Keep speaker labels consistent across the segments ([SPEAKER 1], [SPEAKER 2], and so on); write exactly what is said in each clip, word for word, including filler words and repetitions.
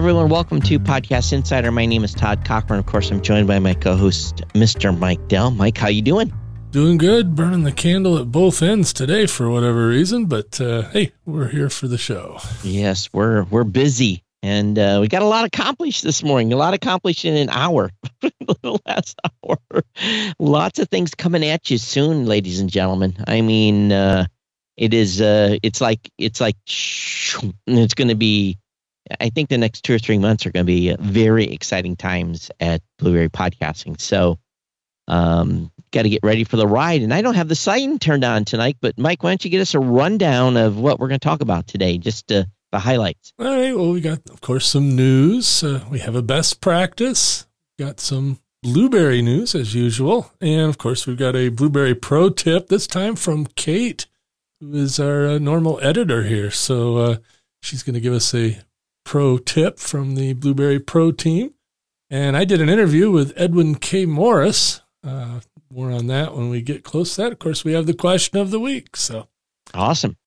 [SPEAKER 1] everyone. Welcome to Podcast Insider. My name is Todd Cochran. Of course, I'm joined by my co-host, Mister Mike Dell. Mike, how you doing?
[SPEAKER 2] Doing good. Burning the candle at both ends today for whatever reason, but uh, hey, we're here for the show.
[SPEAKER 1] Yes, we're we're busy, and uh, we got a lot accomplished this morning. A lot accomplished in an hour, the last hour. Lots of things coming at you soon, ladies and gentlemen. I mean, uh, it is. Uh, it's like it's like it's going to be. I think the next two or three months are going to be very exciting times at Blueberry Podcasting. So, um, got to get ready for the ride. And I don't have the sign turned on tonight, but Mike, why don't you get us a rundown of what we're going to talk about today? Just uh, the highlights.
[SPEAKER 2] All right. Well, we got, of course, some news. Uh, we have a best practice. Got some Blueberry news as usual. And of course, we've got a Blueberry pro tip this time from Kate, who is our uh, normal editor here. So, uh, she's going to give us a pro tip from the Blueberry Pro team. And I did an interview with Edwin K. Morris. Uh, more on that when we get close to that. Of course, we have the question of the week. So
[SPEAKER 1] awesome.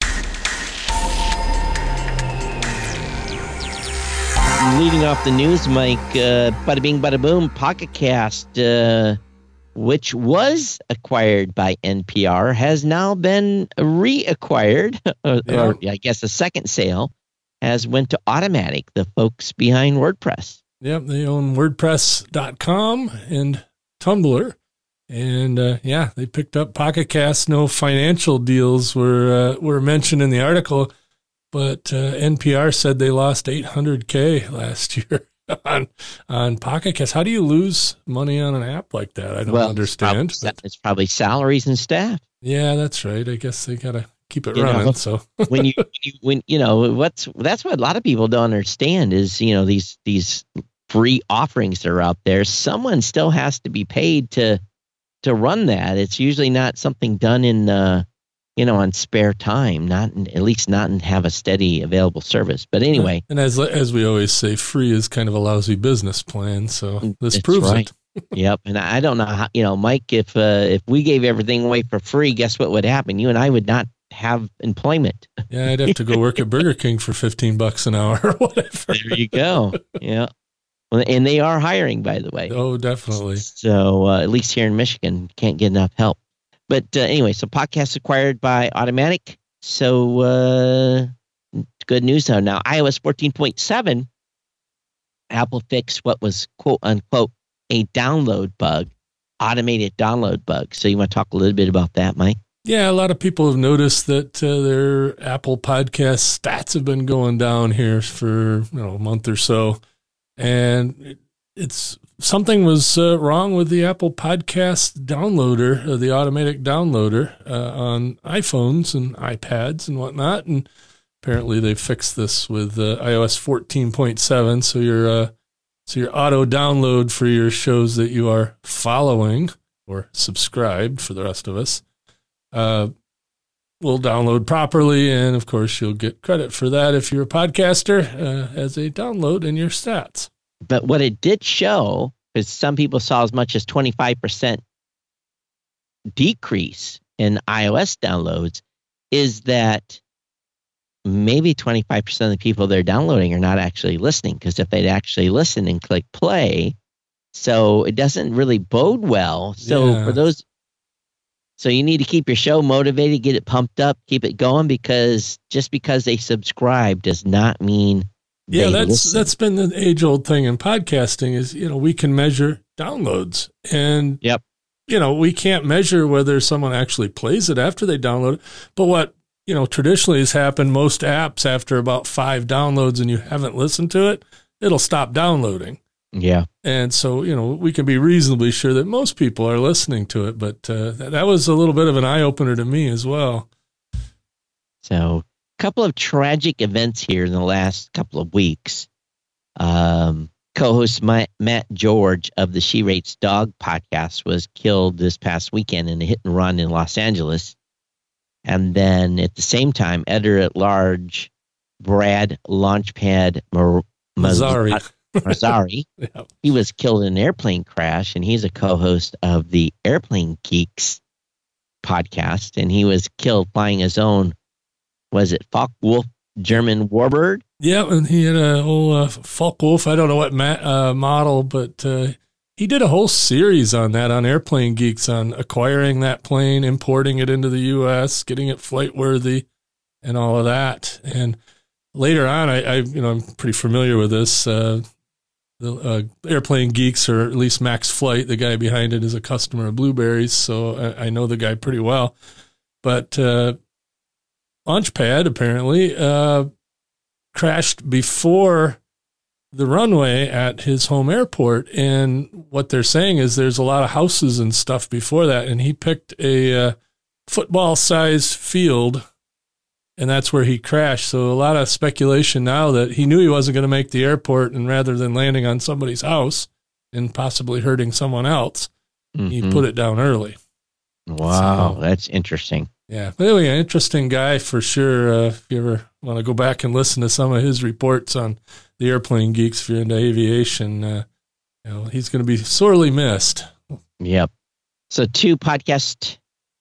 [SPEAKER 1] Leading off the news, Mike, uh, bada bing, bada boom, Pocket Cast, uh, which was acquired by N P R, has now been reacquired, or, yeah. or I guess a second sale. Has went to Automatic, the folks behind WordPress.
[SPEAKER 2] Yep, they own WordPress dot com and Tumblr. And, uh, yeah, they picked up Pocket Cast. No financial deals were uh, were mentioned in the article, but uh, N P R said they lost eight hundred K last year on on Pocket Cast. How do you lose money on an app like that? I don't well, understand.
[SPEAKER 1] It's probably, it's probably salaries and staff.
[SPEAKER 2] Yeah, that's right. I guess they got to keep it you running.
[SPEAKER 1] Know,
[SPEAKER 2] so
[SPEAKER 1] when you, when, you know, what's, that's what a lot of people don't understand is, you know, these, these free offerings that are out there, someone still has to be paid to, to run that. It's usually not something done in, uh, you know, on spare time, not in, at least not in have a steady available service. But anyway.
[SPEAKER 2] And as, as we always say, free is kind of a lousy business plan. So this
[SPEAKER 1] That's
[SPEAKER 2] proves
[SPEAKER 1] right.
[SPEAKER 2] it.
[SPEAKER 1] Yep. And I don't know how, you know, Mike, if, uh, if we gave everything away for free, guess what would happen? You and I would not have employment.
[SPEAKER 2] Yeah, I'd have to go work at Burger King for fifteen bucks an hour or whatever.
[SPEAKER 1] There you go. Yeah. Well, and they are hiring, by the way.
[SPEAKER 2] Oh, definitely.
[SPEAKER 1] So uh, at least here in Michigan, can't get enough help. But uh, anyway, so podcast acquired by Automatic. So uh, good news though. Now, iOS fourteen point seven, Apple fixed what was quote unquote a download bug, automated download bug. So you want to talk a little bit about that, Mike?
[SPEAKER 2] Yeah, a lot of people have noticed that uh, their Apple Podcast stats have been going down here for you know a month or so, and it, it's something was uh, wrong with the Apple Podcast downloader, uh, the automatic downloader uh, on iPhones and iPads and whatnot, and apparently they fixed this with uh, iOS fourteen point seven. So your uh, so your auto download for your shows that you are following or subscribed for the rest of us. Uh, will download properly, and of course you'll get credit for that if you're a podcaster uh, as a download in your stats.
[SPEAKER 1] But what it did show, because some people saw as much as twenty-five percent decrease in iOS downloads, is that maybe twenty-five percent of the people they're downloading are not actually listening, because if they'd actually listen and click play, so it doesn't really bode well. So yeah. for those So you need to keep your show motivated, get it pumped up, keep it going, because just because they subscribe does not mean
[SPEAKER 2] yeah,
[SPEAKER 1] they
[SPEAKER 2] that's
[SPEAKER 1] listen.
[SPEAKER 2] That's been the age-old thing in podcasting is, you know, we can measure downloads. And,
[SPEAKER 1] yep.
[SPEAKER 2] you know, we can't measure whether someone actually plays it after they download it. But what, you know, traditionally has happened, most apps, after about five downloads and you haven't listened to it, it'll stop downloading.
[SPEAKER 1] Yeah.
[SPEAKER 2] And so, you know, we can be reasonably sure that most people are listening to it, but uh, that, that was a little bit of an eye-opener to me as well.
[SPEAKER 1] So a couple of tragic events here in the last couple of weeks. Um, co-host Matt, Matt George of the She Rates Dog podcast was killed this past weekend in a hit and run in Los Angeles. And then at the same time, editor-at-large Brad Launchpad Mar-
[SPEAKER 2] Mazzari.
[SPEAKER 1] Mazzari. Yep. He was killed in an airplane crash, and he's a co-host of the Airplane Geeks podcast, and he was killed flying his own, was it Focke-Wulf German warbird.
[SPEAKER 2] Yeah, and he had a whole uh, Focke-Wulf. I don't know what ma- uh, model, but uh, he did a whole series on that on Airplane Geeks on acquiring that plane, importing it into the U S, getting it flight worthy, and all of that. And later on, I, I you know I'm pretty familiar with this. Uh, the uh, Airplane Geeks, or at least Max Flight, the guy behind it, is a customer of Blueberries, so I, I know the guy pretty well. But uh, Launchpad apparently uh, crashed before the runway at his home airport, and what they're saying is there's a lot of houses and stuff before that, and he picked a uh, football-sized field, and that's where he crashed. So a lot of speculation now that he knew he wasn't going to make the airport, and rather than landing on somebody's house and possibly hurting someone else, mm-hmm. he put it down early.
[SPEAKER 1] Wow,
[SPEAKER 2] so,
[SPEAKER 1] that's interesting.
[SPEAKER 2] Yeah, but anyway, interesting guy for sure. Uh, if you ever want to go back and listen to some of his reports on the Airplane Geeks, if you're into aviation, uh, you know, he's going to be sorely missed.
[SPEAKER 1] Yep. So two podcasters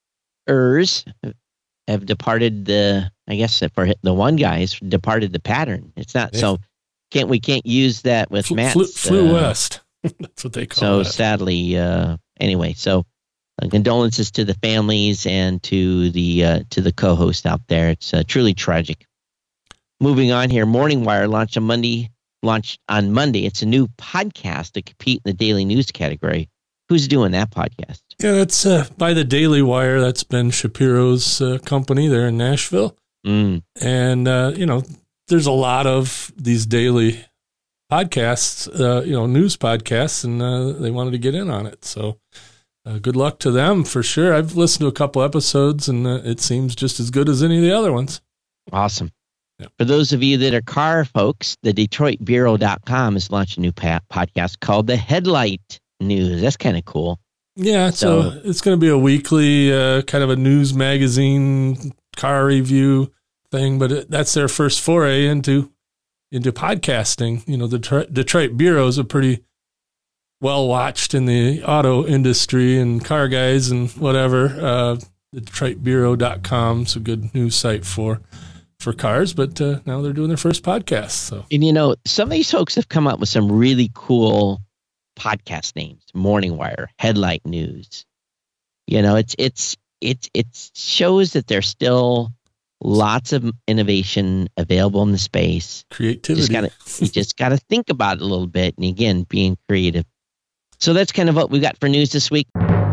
[SPEAKER 1] have departed the, I guess for the one guy's departed the pattern. It's not yeah. so can't we can't use that with
[SPEAKER 2] Fl-
[SPEAKER 1] Matt.
[SPEAKER 2] Flew, flew uh, west. That's what they call
[SPEAKER 1] so
[SPEAKER 2] it.
[SPEAKER 1] So sadly, uh, anyway, so uh, condolences to the families and to the uh, to the co-host out there. It's uh, truly tragic. Moving on here, Morning Wire launched on Monday. Launched on Monday. It's a new podcast to compete in the daily news category. Who's doing that podcast?
[SPEAKER 2] Yeah, that's uh, by the Daily Wire. That's Ben Shapiro's uh, company there in Nashville.
[SPEAKER 1] Mm.
[SPEAKER 2] And, uh, you know, there's a lot of these daily podcasts, uh, you know, news podcasts, and uh, they wanted to get in on it. So uh, good luck to them for sure. I've listened to a couple episodes, and uh, it seems just as good as any of the other ones.
[SPEAKER 1] Awesome. Yeah. For those of you that are car folks, the Detroit Bureau dot com has launched a new pa- podcast called The Headlight News. That's kind of cool.
[SPEAKER 2] Yeah, so, so it's going to be a weekly uh, kind of a news magazine car review thing, but it, that's their first foray into into podcasting. You know, the Detroit, Detroit Bureau is a pretty well watched in the auto industry and car guys and whatever. Uh, the Detroit Bureau dot com is a good news site for for cars, but uh, now they're doing their first podcast. So,
[SPEAKER 1] and you know, some of these folks have come up with some really cool podcast names: Morning Wire, Headlight News. You know, it's it's it's it shows that there's still lots of innovation available in the space.
[SPEAKER 2] Creativity.
[SPEAKER 1] Just gotta, you just got to think about it a little bit, and again, being creative. So that's kind of what we got for news this week.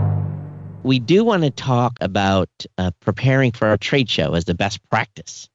[SPEAKER 1] We do want to talk about uh, preparing for our trade show as the best practice.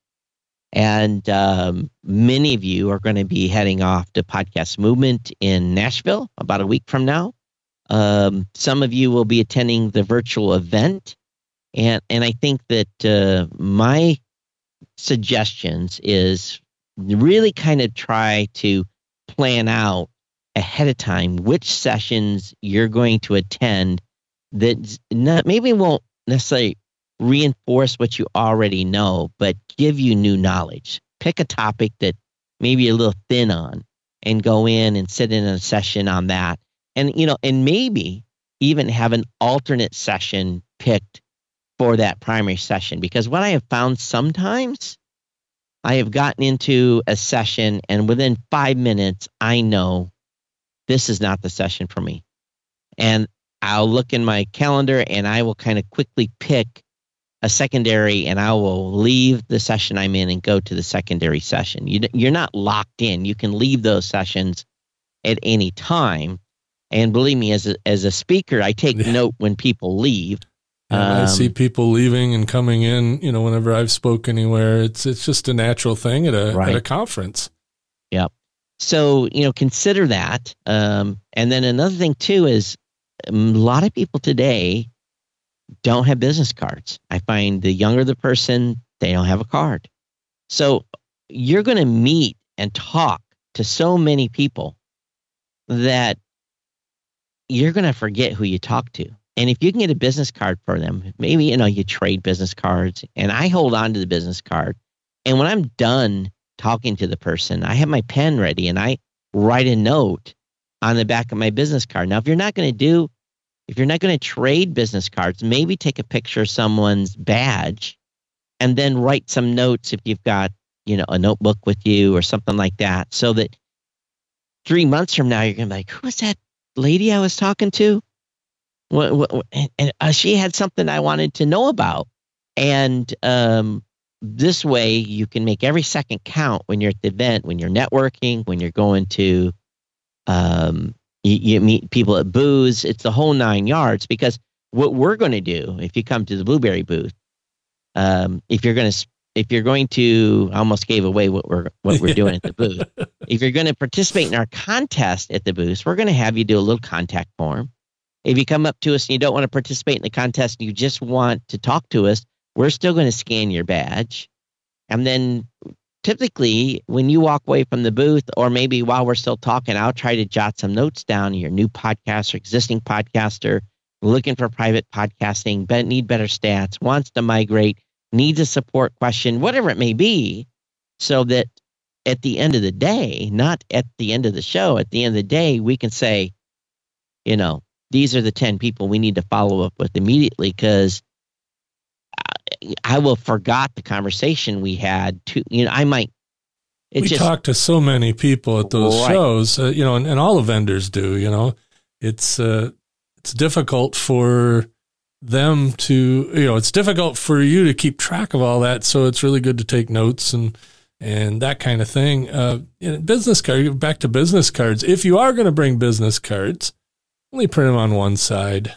[SPEAKER 1] And um, many of you are going to be heading off to Podcast Movement in Nashville about a week from now. Um, some of you will be attending the virtual event. And, and I think that uh, my suggestions is really kind of try to plan out ahead of time which sessions you're going to attend that not, maybe won't necessarily reinforce what you already know, but give you new knowledge. Pick a topic that maybe you're a little thin on and go in and sit in a session on that. And, you know, and maybe even have an alternate session picked for that primary session. Because what I have found sometimes, I have gotten into a session and within five minutes, I know this is not the session for me. And I'll look in my calendar and I will kind of quickly pick a secondary, and I will leave the session I'm in and go to the secondary session. You, you're not locked in. You can leave those sessions at any time. And believe me, as a, as a speaker, I take yeah. note when people leave.
[SPEAKER 2] Yeah, um, I see people leaving and coming in. You know, whenever I've spoke anywhere, it's it's just a natural thing at a right. at a conference.
[SPEAKER 1] Yep. So you know, consider that. Um, and then another thing too is a lot of people today don't have business cards. I find the younger the person, they don't have a card. So you're going to meet and talk to so many people that you're going to forget who you talk to. And if you can get a business card for them, maybe, you know, you trade business cards, and I hold on to the business card. And when I'm done talking to the person, I have my pen ready and I write a note on the back of my business card. Now, if you're not going to do If you're not going to trade business cards, maybe take a picture of someone's badge and then write some notes if you've got, you know, a notebook with you or something like that, so that three months from now, you're going to be like, who was that lady I was talking to? What, what, and and uh, she had something I wanted to know about. And um, this way, you can make every second count when you're at the event, when you're networking, when you're going to, um, you, you meet people at booths. It's the whole nine yards. Because what we're going to do, if you come to the Blueberry booth, um, if you're going to, if you're going to, I almost gave away what we're what we're doing at the booth. If you're going to participate in our contest at the booth, we're going to have you do a little contact form. If you come up to us and you don't want to participate in the contest, and you just want to talk to us, we're still going to scan your badge. And then typically when you walk away from the booth, or maybe while we're still talking, I'll try to jot some notes down. You're a new podcaster, existing podcaster, looking for private podcasting, but need better stats, wants to migrate, needs a support question, whatever it may be, so that at the end of the day, not at the end of the show, at the end of the day, we can say, you know, these are the ten people we need to follow up with immediately, because I will forgot the conversation we had. To you know, I might.
[SPEAKER 2] We just, talk to so many people at those right. shows, uh, you know, and, and all the vendors do. You know, it's uh, it's difficult for them to, you know, it's difficult for you to keep track of all that. So it's really good to take notes and and that kind of thing. Uh, you know, business card. Back to business cards. If you are going to bring business cards, only print them on one side.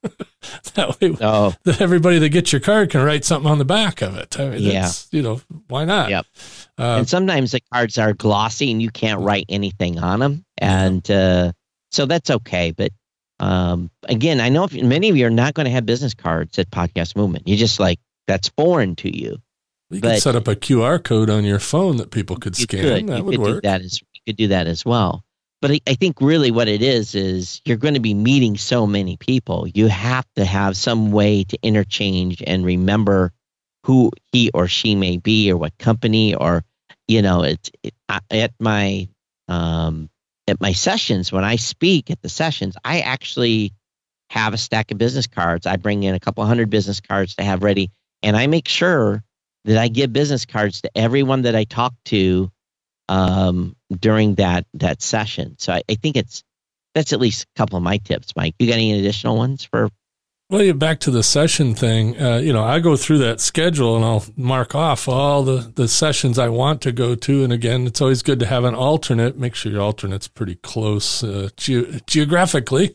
[SPEAKER 2] That way, oh. that everybody that gets your card can write something on the back of it. I mean, yeah. That's, you know, why not?
[SPEAKER 1] Yep. Uh, and sometimes the cards are glossy and you can't write anything on them. And uh, so that's okay. But um, again, I know if many of you are not going to have business cards at Podcast Movement. You just like, that's foreign to you.
[SPEAKER 2] You but could set up a Q R code on your phone that people could scan. Could. That
[SPEAKER 1] you
[SPEAKER 2] would
[SPEAKER 1] could
[SPEAKER 2] work.
[SPEAKER 1] Do that as, you could do that as well. But I, I think really what it is, is you're going to be meeting so many people. You have to have some way to interchange and remember who he or she may be, or what company, or, you know, it's it, at my, um, at my sessions, when I speak at the sessions, I actually have a stack of business cards. I bring in a couple hundred business cards to have ready. And I make sure that I give business cards to everyone that I talk to um, during that, that session. So I, I think it's, that's at least a couple of my tips, Mike. You got any additional ones for?
[SPEAKER 2] Well, yeah, back to the session thing. Uh, you know, I go through that schedule and I'll mark off all the, the sessions I want to go to. And again, it's always good to have an alternate. Make sure your alternate's pretty close uh, ge- geographically.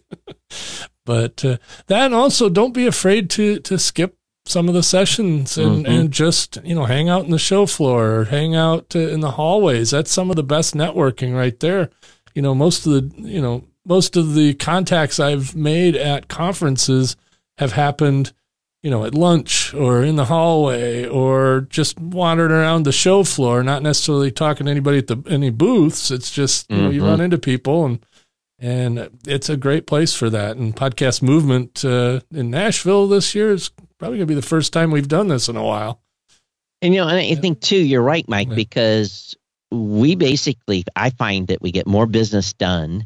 [SPEAKER 2] But uh, that, and also don't be afraid to to skip some of the sessions and, mm-hmm. and just, you know, hang out in the show floor or hang out uh, in the hallways. That's some of the best networking right there. You know, most of the, you know, most of the contacts I've made at conferences have happened, you know, at lunch or in the hallway or just wandering around the show floor, not necessarily talking to anybody at the any booths. It's just, you mm-hmm. know, you run into people, and and it's a great place for that. And Podcast Movement uh, in Nashville this year is probably going to be the first time we've done this in a while.
[SPEAKER 1] And, you know, and I think, too, you're right, Mike, yeah. because we basically, I find that we get more business done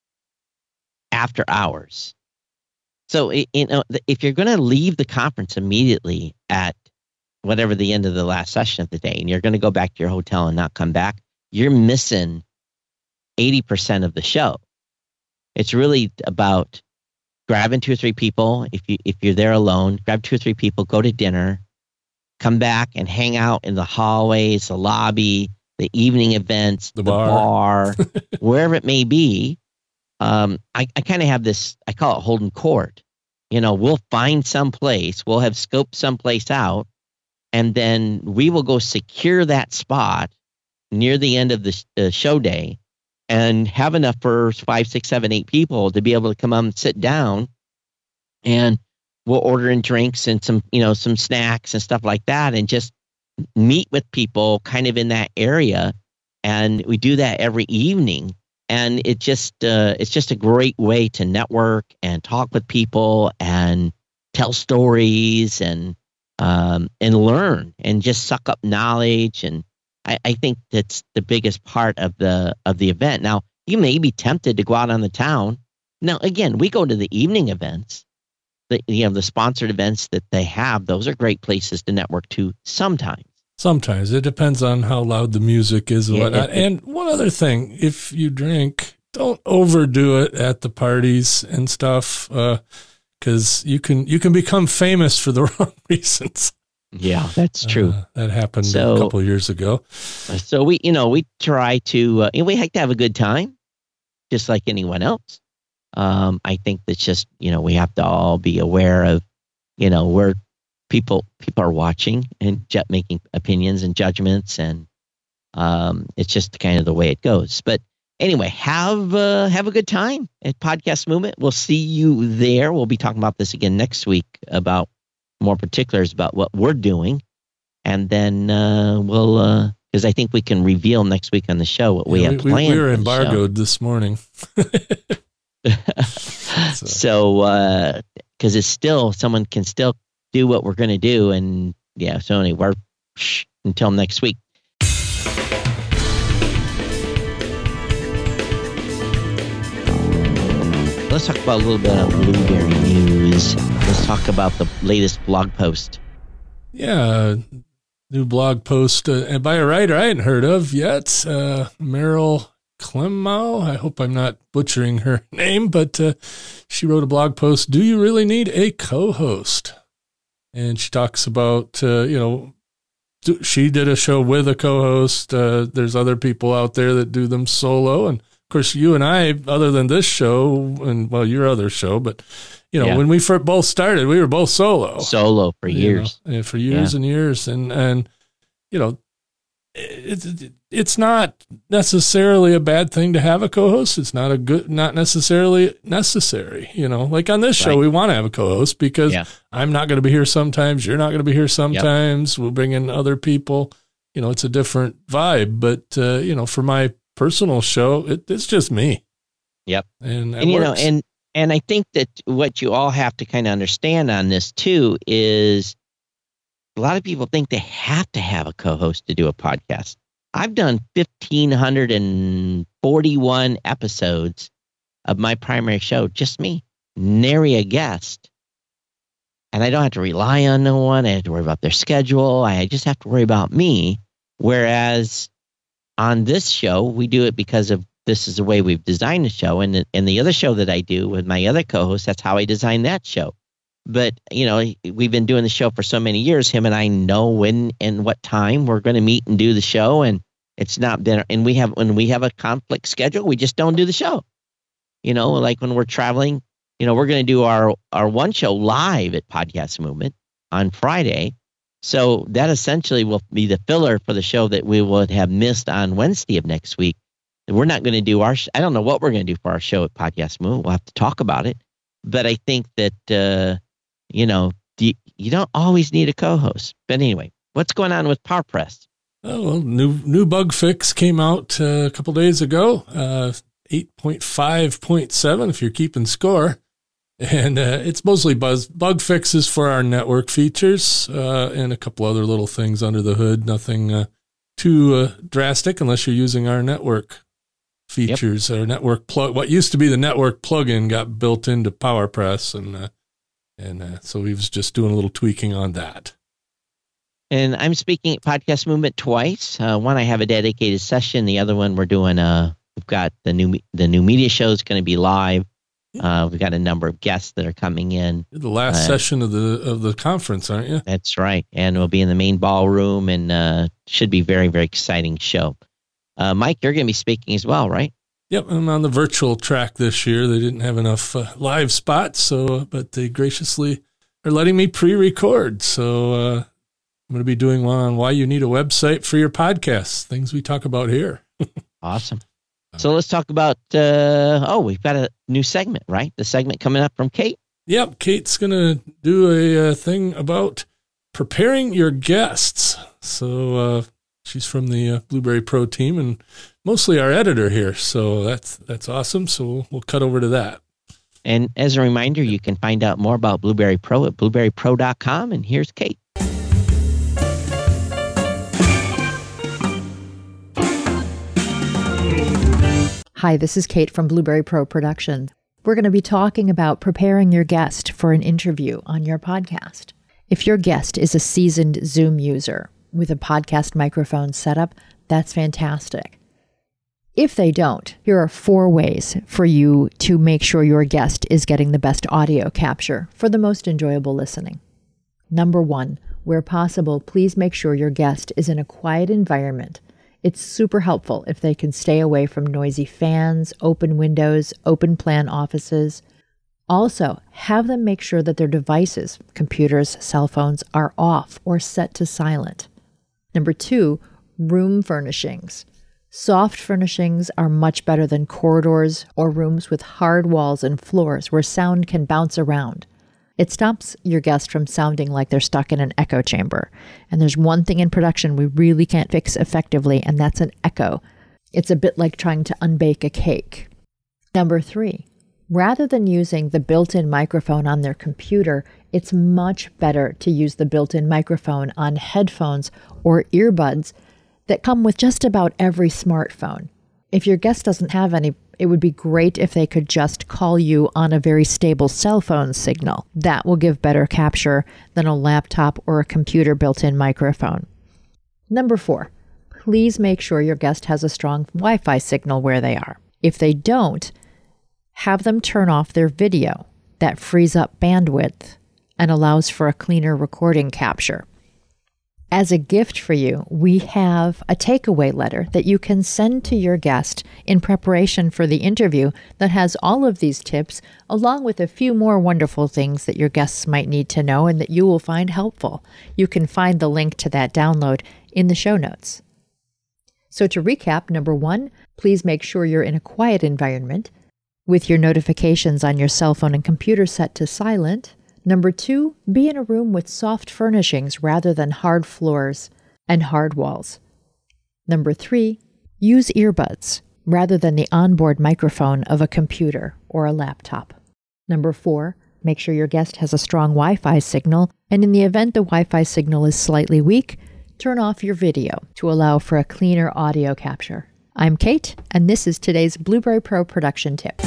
[SPEAKER 1] after hours. So, you know, if you're going to leave the conference immediately at whatever the end of the last session of the day, and you're going to go back to your hotel and not come back, you're missing eighty percent of the show. It's really about grabbing two or three people. If you if you're there alone, grab two or three people, go to dinner, come back and hang out in the hallways, the lobby, the evening events,
[SPEAKER 2] the,
[SPEAKER 1] the
[SPEAKER 2] bar,
[SPEAKER 1] bar wherever it may be. Um, I, I kind of have this, I call it holding court. You know, we'll find some place, we'll have scoped some place out, and then we will go secure that spot near the end of the uh, show day and have enough for five, six, seven, eight people to be able to come up and sit down, and we'll order in drinks and some, you know, some snacks and stuff like that, and just meet with people kind of in that area. And we do that every evening. And it just uh, it's just a great way to network and talk with people and tell stories and um, and learn and just suck up knowledge. And I, I think that's the biggest part of the of the event. Now, you may be tempted to go out on the town. Now, again, we go to the evening events, the you know the sponsored events that they have. Those are great places to network to sometimes.
[SPEAKER 2] Sometimes. It depends on how loud the music is and
[SPEAKER 1] Yeah,
[SPEAKER 2] whatnot.
[SPEAKER 1] it- it-
[SPEAKER 2] And one other thing, if you drink, don't overdo it at the parties and stuff, because uh, you can you can become famous for the wrong reasons.
[SPEAKER 1] Yeah, that's true.
[SPEAKER 2] Uh, that happened
[SPEAKER 1] So-
[SPEAKER 2] a couple of years ago.
[SPEAKER 1] So we, you know, we try to, uh, and we like to have a good time, just like anyone else. Um, I think that's just, you know, we have to all be aware of, you know, where people people are watching and ju- making opinions and judgments, and um, it's just kind of the way it goes. But anyway, have uh, have a good time at Podcast Movement. We'll see you there. We'll be talking about this again next week, about more particulars about what we're doing, and then uh, we'll because uh, I think we can reveal next week on the show what we
[SPEAKER 2] Yeah,
[SPEAKER 1] have
[SPEAKER 2] we,
[SPEAKER 1] planned.
[SPEAKER 2] we were
[SPEAKER 1] for the show.
[SPEAKER 2] embargoed this morning. So-
[SPEAKER 1] So, because it's still, someone can still do what we're going to do. And yeah, so anyway, we're, shh, until next week. Let's talk about a little bit of Blueberry news. Let's talk about the latest blog post.
[SPEAKER 2] Yeah, new blog post uh, and by a writer I hadn't heard of yet, uh, Meryl Clemmow. I hope I'm not butchering her name, but uh, she wrote a blog post, Do You Really Need a Co-Host? And she talks about, uh, you know, do, she did a show with a co-host. Uh, there's other people out there that do them solo. And of course, you and I, other than this show, and well, your other show, but you know,
[SPEAKER 1] Yeah.
[SPEAKER 2] when we first both started, we were both solo.
[SPEAKER 1] Solo for
[SPEAKER 2] You
[SPEAKER 1] years.
[SPEAKER 2] know, and for years
[SPEAKER 1] Yeah.
[SPEAKER 2] and years. And, and, you know, it's, it's not necessarily a bad thing to have a co-host. It's not a good, not necessarily necessary, you know, like on this show,
[SPEAKER 1] Right.
[SPEAKER 2] we want to have a co-host because
[SPEAKER 1] Yeah.
[SPEAKER 2] I'm not going to be here sometimes. You're not going to be here sometimes. We'll bring in other people, you know, it's a different vibe, but, uh, you know, for my personal show, it, it's just me.
[SPEAKER 1] Yep.
[SPEAKER 2] And, it
[SPEAKER 1] And, you know,
[SPEAKER 2] works.
[SPEAKER 1] and, and I think that what you all have to kind of understand on this too is a lot of people think they have to have a co-host to do a podcast. I've done one thousand five hundred forty-one episodes of my primary show, just me, nary a guest. And I don't have to rely on no one. I have to worry about their schedule. I just have to worry about me. Whereas on this show, we do it because of this is the way we've designed the show. And, and the other show that I do with my other co-host, that's how I designed that show. But, you know, we've been doing the show for so many years. Him and I know when and what time we're going to meet and do the show. And it's not been, and we have, when we have a conflict schedule, we just don't do the show. You know, like when we're traveling, you know, we're going to do our, our one show live at Podcast Movement on Friday. So that essentially will be the filler for the show that we would have missed on Wednesday of next week. And we're not going to do our, sh- I don't know what we're going to do for our show at Podcast Movement. We'll have to talk about it. But I think that, uh, you know, you, you don't always need a co-host. But anyway, what's going on with PowerPress?
[SPEAKER 2] Oh, well, new new bug fix came out uh, a couple days ago, uh, eight point five point seven if you're keeping score. And uh, it's mostly buzz, bug fixes for our network features uh, and a couple other little things under the hood. Nothing uh, too uh, drastic unless you're using our network features. Yep. Our network plug, what used to be the network plugin got built into PowerPress, and uh, and uh, so we was just doing a little tweaking on that.
[SPEAKER 1] And I'm speaking at Podcast Movement twice. Uh, one, I have a dedicated session. The other one, we're doing. Uh, we've got the new the new media show is going to be live. Uh, we've got a number of guests that are coming in.
[SPEAKER 2] You're the last uh, session of the of the conference, aren't you?
[SPEAKER 1] That's right, and we'll be in the main ballroom, and uh, should be very very exciting show. Uh, Mike, you're going to be speaking as well, right?
[SPEAKER 2] Yep, I'm on the virtual track this year. They didn't have enough uh, live spots, so but they graciously are letting me pre-record. So uh, I'm going to be doing one on why you need a website for your podcast, things we talk about here.
[SPEAKER 1] Awesome. So let's talk about, uh, oh, we've got a new segment, right? The segment coming up from Kate.
[SPEAKER 2] Yep, Kate's going to do a, a thing about preparing your guests. So uh, she's from the uh, Blueberry Pro team and mostly our editor here. So that's that's awesome. So we'll, we'll cut over to that.
[SPEAKER 1] And as a reminder, you can find out more about Blueberry Pro at blueberry pro dot com. And here's Kate.
[SPEAKER 3] Hi, this is Kate from Blueberry Pro Productions. We're going to be talking about preparing your guest for an interview on your podcast. If your guest is a seasoned Zoom user, with a podcast microphone setup, that's fantastic. If they don't, here are four ways for you to make sure your guest is getting the best audio capture for the most enjoyable listening. Number one, where possible, please make sure your guest is in a quiet environment. It's super helpful if they can stay away from noisy fans, open windows, open plan offices. Also, have them make sure that their devices, computers, cell phones, are off or set to silent. Number two, room furnishings. Soft furnishings are much better than corridors or rooms with hard walls and floors where sound can bounce around. It stops your guest from sounding like they're stuck in an echo chamber. And there's one thing in production we really can't fix effectively, and that's an echo. It's a bit like trying to unbake a cake. Number three, rather than using the built-in microphone on their computer, it's much better to use the built-in microphone on headphones or earbuds that come with just about every smartphone. If your guest doesn't have any, it would be great if they could just call you on a very stable cell phone signal. That will give better capture than a laptop or a computer built-in microphone. Number four, please make sure your guest has a strong Wi-Fi signal where they are. If they don't, have them turn off their video. That frees up bandwidth and allows for a cleaner recording capture. As a gift for you, we have a takeaway letter that you can send to your guest in preparation for the interview that has all of these tips, along with a few more wonderful things that your guests might need to know and that you will find helpful. You can find the link to that download in the show notes. So to recap, number one, please make sure you're in a quiet environment with your notifications on your cell phone and computer set to silent. Number two, be in a room with soft furnishings rather than hard floors and hard walls. Number three, use earbuds rather than the onboard microphone of a computer or a laptop. Number four, make sure your guest has a strong Wi-Fi signal, and in the event the Wi-Fi signal is slightly weak, turn off your video to allow for a cleaner audio capture. I'm Kate, and this is today's Blueberry Pro production tip.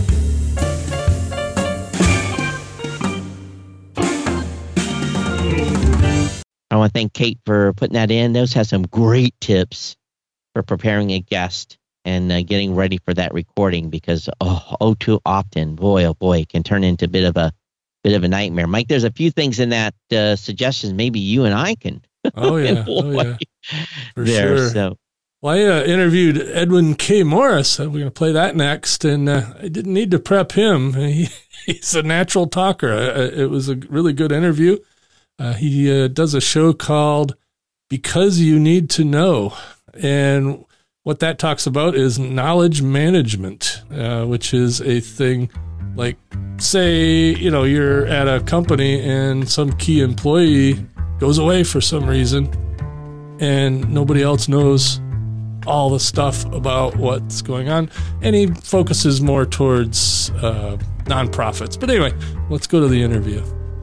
[SPEAKER 1] I want to thank Kate for putting that in. Those have some great tips for preparing a guest and uh, getting ready for that recording, because oh, oh, too often, boy, oh boy, it can turn into a bit of a bit of a nightmare. Mike, there's a few things in that uh, suggestions maybe you and I can.
[SPEAKER 2] Oh yeah, oh yeah, for
[SPEAKER 1] there,
[SPEAKER 2] sure.
[SPEAKER 1] So.
[SPEAKER 2] Well, I uh, interviewed Edwin K. Morris. Uh, we're going to play that next, and uh, I didn't need to prep him. He, he's a natural talker. Uh, it was a really good interview. Uh, he uh, does a show called Because You Need to Know. And what that talks about is knowledge management, uh, which is a thing like, say, you know, you're at a company and some key employee goes away for some reason and nobody else knows all the stuff about what's going on. And he focuses more towards uh, nonprofits. But anyway, let's go to the interview.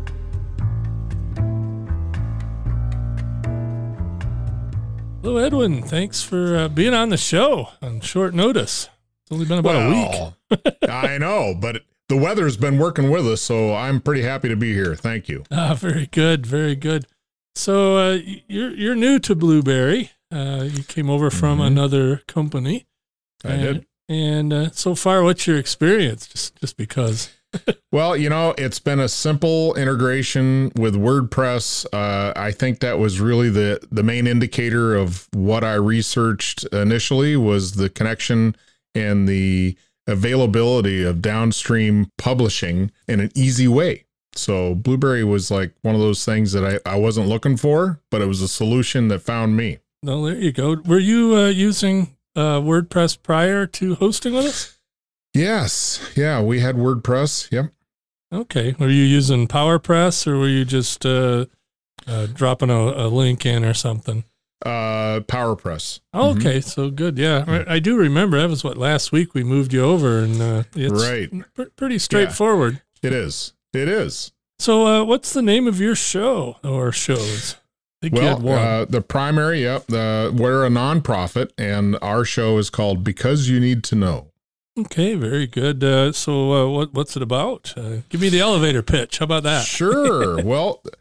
[SPEAKER 2] Hello, Edwin. Thanks for uh, being on the show on short notice. It's only been about
[SPEAKER 4] well,
[SPEAKER 2] a week.
[SPEAKER 4] I know, but the weather's been working with us, so I'm pretty happy to be here. Thank you.
[SPEAKER 2] Ah, very good, very good. So uh, you're you're new to Blueberry. Uh, you came over from mm-hmm. another company.
[SPEAKER 4] I
[SPEAKER 2] and,
[SPEAKER 4] did.
[SPEAKER 2] And uh, so far, what's your experience? Just just because.
[SPEAKER 4] Well, you know, it's been a simple integration with WordPress. Uh, I think that was really the, the main indicator of what I researched initially, was the connection and the availability of downstream publishing in an easy way. So Blueberry was like one of those things that I, I wasn't looking for, but it was a solution that found me.
[SPEAKER 2] No, there you go. Were you uh, using uh, WordPress prior to hosting with us?
[SPEAKER 4] Yes. Yeah, we had WordPress. Yep.
[SPEAKER 2] Okay. Were you using PowerPress, or were you just uh, uh, dropping a, a link in or something?
[SPEAKER 4] Uh, PowerPress.
[SPEAKER 2] Oh, okay. Mm-hmm. So good. Yeah. I, I do remember that was what, last week we moved you over, and uh, it's
[SPEAKER 4] right.
[SPEAKER 2] pr- pretty straightforward.
[SPEAKER 4] Yeah, it is. It is.
[SPEAKER 2] So uh, what's the name of your show or shows? I think
[SPEAKER 4] well,
[SPEAKER 2] you had one.
[SPEAKER 4] Uh, the primary, yep. The, we're a nonprofit, and our show is called Because You Need to Know.
[SPEAKER 2] Okay, very good. Uh, so uh, what what's it about? Uh, give me the elevator pitch. How about that?
[SPEAKER 4] Sure. Well,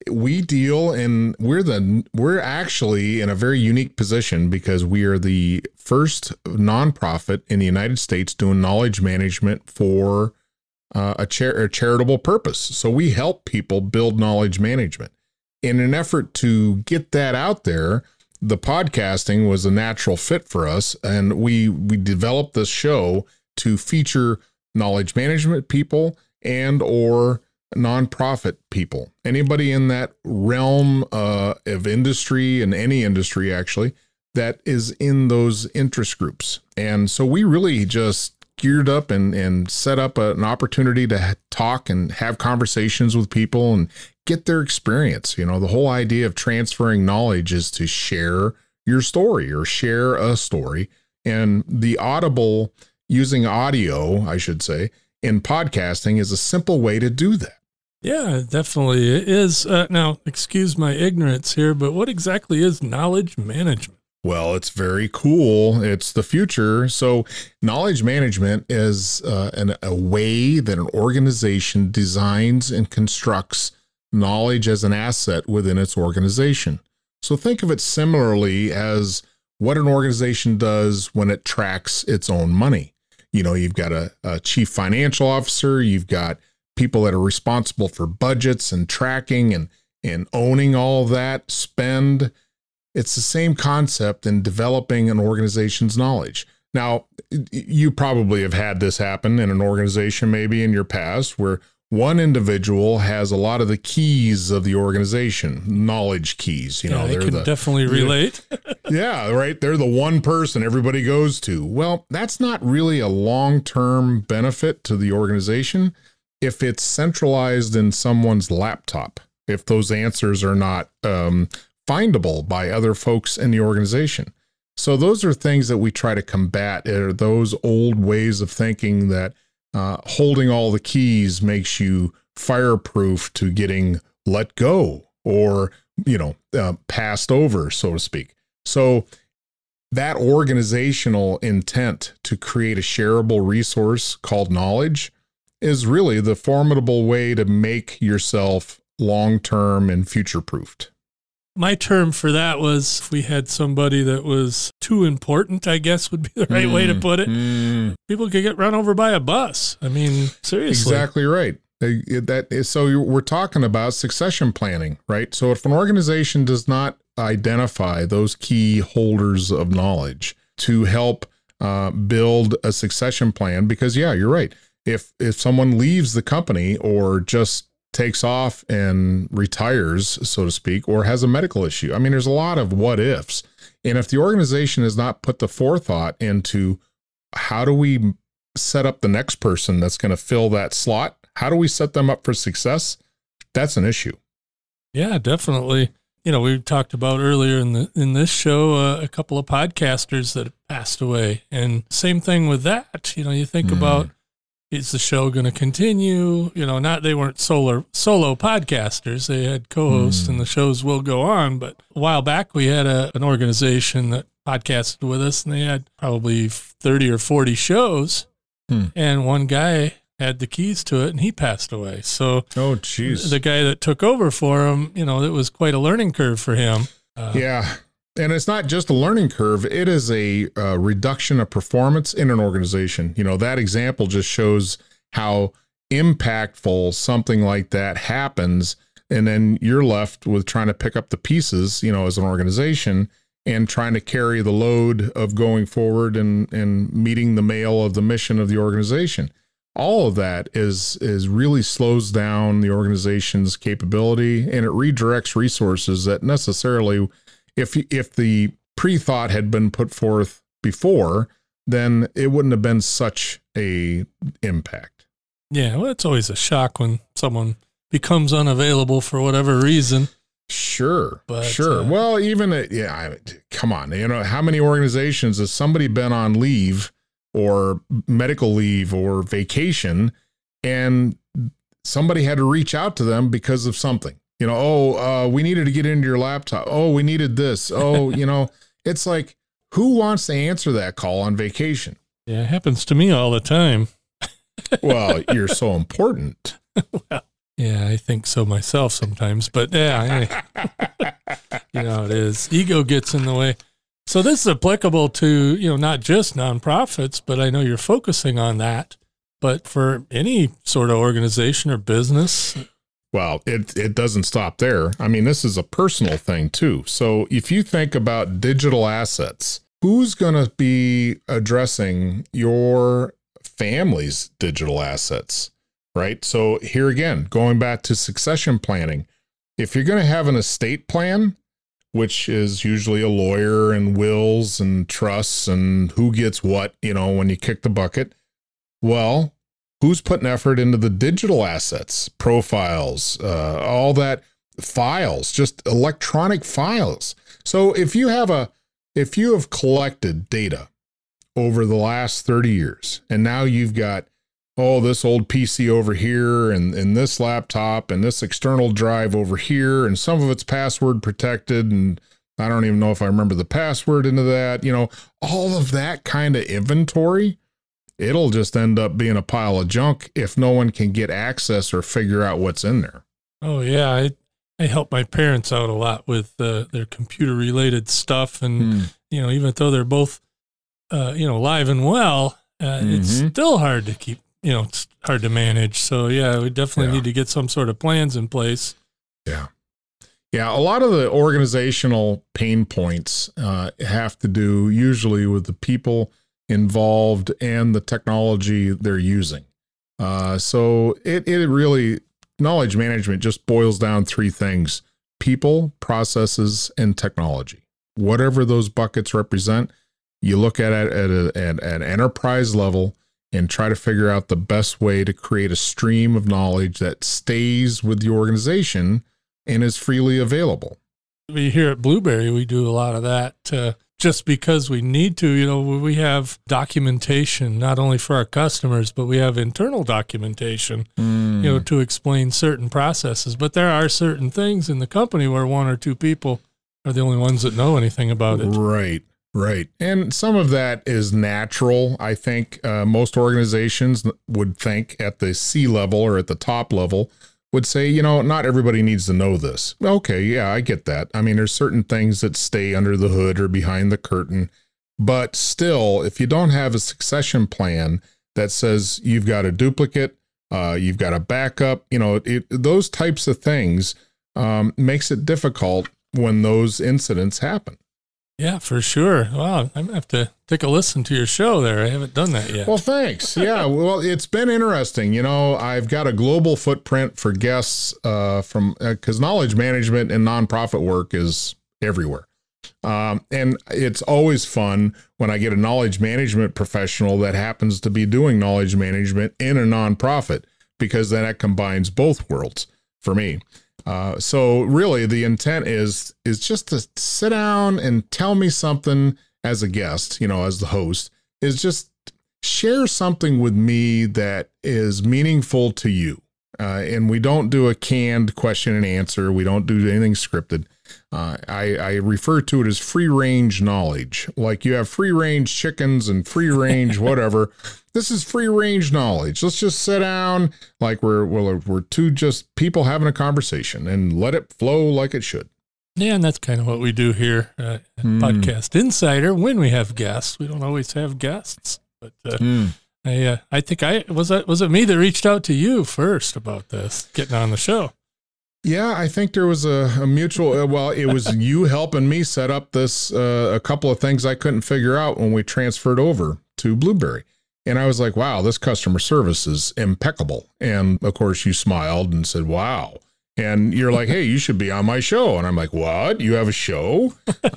[SPEAKER 4] we deal in, we're the, we're actually in a very unique position because we are the first nonprofit in the United States doing knowledge management for uh, a, char- a charitable purpose. So we help people build knowledge management. In an effort to get that out there, the podcasting was a natural fit for us. And we, we developed this show to feature knowledge management people and or nonprofit people, anybody in that realm uh, of industry, and any industry actually, that is in those interest groups. And so we really just geared up and, and set up a, an opportunity to talk and have conversations with people and get their experience. You know, the whole idea of transferring knowledge is to share your story or share a story. And the Audible, using audio, I should say, in podcasting is a simple way to do that.
[SPEAKER 2] Yeah, definitely it is. Uh, now, excuse my ignorance here, but what exactly is knowledge management?
[SPEAKER 4] Well, it's very cool. It's the future. So knowledge management is uh, an, a way that an organization designs and constructs knowledge as an asset within its organization. So think of it similarly as what an organization does when it tracks its own money. You know, you've got a, a chief financial officer, you've got people that are responsible for budgets and tracking and, and owning all that spend. It's the same concept in developing an organization's knowledge. Now, you probably have had this happen in an organization, maybe in your past, where one individual has a lot of the keys of the organization, knowledge keys. You
[SPEAKER 2] yeah,
[SPEAKER 4] know,
[SPEAKER 2] I
[SPEAKER 4] they're
[SPEAKER 2] can
[SPEAKER 4] the,
[SPEAKER 2] definitely relate.
[SPEAKER 4] yeah, right. They're the one person everybody goes to. Well, that's not really a long-term benefit to the organization if it's centralized in someone's laptop, if those answers are not um, findable by other folks in the organization. So those are things that we try to combat, are those old ways of thinking that uh, holding all the keys makes you fireproof to getting let go or, you know, uh, passed over, so to speak. So that organizational intent to create a shareable resource called knowledge is really the formidable way to make yourself long-term and future-proofed.
[SPEAKER 2] My term for that was if we had somebody that was too important, I guess would be the right mm, way to put it. Mm. People could get run over by a bus. I mean, seriously.
[SPEAKER 4] Exactly right. That is, so we're talking about succession planning, right? So if an organization does not identify those key holders of knowledge to help uh, build a succession plan, because yeah, you're right. If if someone leaves the company or just takes off and retires, so to speak, or has a medical issue, I mean, there's a lot of what ifs. And if the organization has not put the forethought into how do we set up the next person that's going to fill that slot, how do we set them up for success? That's an issue.
[SPEAKER 2] Yeah, definitely. You know, we talked about earlier in the in this show uh, a couple of podcasters that passed away, and same thing with that. You know, you think mm. about, is the show going to continue? You know, not they weren't solo solo podcasters; they had co-hosts, mm. and the shows will go on. But a while back, we had a, an organization that podcasted with us, and they had probably thirty or forty shows, mm. and one guy had the keys to it, and he passed away. So,
[SPEAKER 4] oh, geez.
[SPEAKER 2] The guy that took over for him, you know, it was quite a learning curve for him.
[SPEAKER 4] Uh, yeah. And it's not just a learning curve. It is a uh, reduction of performance in an organization. You know, that example just shows how impactful something like that happens. And then you're left with trying to pick up the pieces, you know, as an organization and trying to carry the load of going forward and, and meeting the mail of the mission of the organization. All of that is is really slows down the organization's capability, and it redirects resources that necessarily, if if the pre-thought had been put forth before, then it wouldn't have been such a impact.
[SPEAKER 2] Yeah, well, it's always a shock when someone becomes unavailable for whatever reason.
[SPEAKER 4] Sure,
[SPEAKER 2] but,
[SPEAKER 4] sure. Uh, well, even uh, yeah, I, come on, you know, how many organizations has somebody been on leave or medical leave or vacation, and somebody had to reach out to them because of something, you know, oh, uh, we needed to get into your laptop. Oh, we needed this. Oh, you know, it's like, who wants to answer that call on vacation?
[SPEAKER 2] Yeah, it happens to me all the time.
[SPEAKER 4] Well, you're so important.
[SPEAKER 2] Well, Yeah, I think so myself sometimes, but yeah, I, you know, it is. Ego gets in the way. So this is applicable to, you know, not just nonprofits, but I know you're focusing on that, but for any sort of organization or business.
[SPEAKER 4] Well, it, it doesn't stop there. I mean, this is a personal thing too. So if you think about digital assets, who's going to be addressing your family's digital assets? Right. So here again, going back to succession planning, if you're going to have an estate plan, which is usually a lawyer and wills and trusts and who gets what, you know, when you kick the bucket, well, who's putting effort into the digital assets, profiles, uh, all that files, just electronic files. So if you have a, if you have collected data over the last thirty years, and now you've got, oh, this old P C over here and, and this laptop and this external drive over here, and some of it's password protected, and I don't even know if I remember the password into that, you know, all of that kind of inventory, it'll just end up being a pile of junk if no one can get access or figure out what's in there.
[SPEAKER 2] Oh, yeah. I, I help my parents out a lot with uh, their computer-related stuff, and, hmm. you know, even though they're both, uh, you know, alive and well, uh, mm-hmm. it's still hard to keep. You know, it's hard to manage. So yeah, we definitely yeah. need to get some sort of plans in place.
[SPEAKER 4] Yeah. Yeah. A lot of the organizational pain points uh, have to do usually with the people involved and the technology they're using. Uh, so it, it really, knowledge management just boils down three things: people, processes, and technology. Whatever those buckets represent, you look at it at, a, at an enterprise level and try to figure out the best way to create a stream of knowledge that stays with the organization and is freely available.
[SPEAKER 2] We here at Blueberry, we do a lot of that uh, just because we need to. You know, we have documentation not only for our customers, but we have internal documentation, mm. you know, to explain certain processes. But there are certain things in the company where one or two people are the only ones that know anything about it.
[SPEAKER 4] Right. Right. And some of that is natural. I think uh, most organizations would think at the C level or at the top level would say, you know, not everybody needs to know this. Okay, yeah, I get that. I mean, there's certain things that stay under the hood or behind the curtain. But still, if you don't have a succession plan that says you've got a duplicate, uh, you've got a backup, you know, it, those types of things um, makes it difficult when those incidents happen.
[SPEAKER 2] Yeah, for sure. Wow, I'm going to have to take a listen to your show there. I haven't done that yet.
[SPEAKER 4] Well, thanks. Yeah, well, it's been interesting. You know, I've got a global footprint for guests uh, from, because uh, knowledge management and nonprofit work is everywhere. Um, and it's always fun when I get a knowledge management professional that happens to be doing knowledge management in a nonprofit, because then that combines both worlds for me. Uh, so really the intent is, is just to sit down and tell me something as a guest, you know, as the host, is just share something with me that is meaningful to you. Uh, and we don't do a canned question and answer. We don't do anything scripted. Uh, I, I refer to it as free range knowledge. Like you have free range chickens and free range whatever. This is free range knowledge. Let's just sit down like we're we're, we're two just people having a conversation and let it flow like it should.
[SPEAKER 2] Yeah, and that's kind of what we do here uh, at mm. Podcast Insider when we have guests. We don't always have guests, but uh, mm. I uh, I think I was it was it me that reached out to you first about this getting on the show.
[SPEAKER 4] Yeah, I think there was a, a mutual, uh, well, it was you helping me set up this, uh, a couple of things I couldn't figure out when we transferred over to Blueberry. And I was like, wow, this customer service is impeccable. And of course you smiled and said, wow. And you're like, hey, you should be on my show. And I'm like, what? You have a show?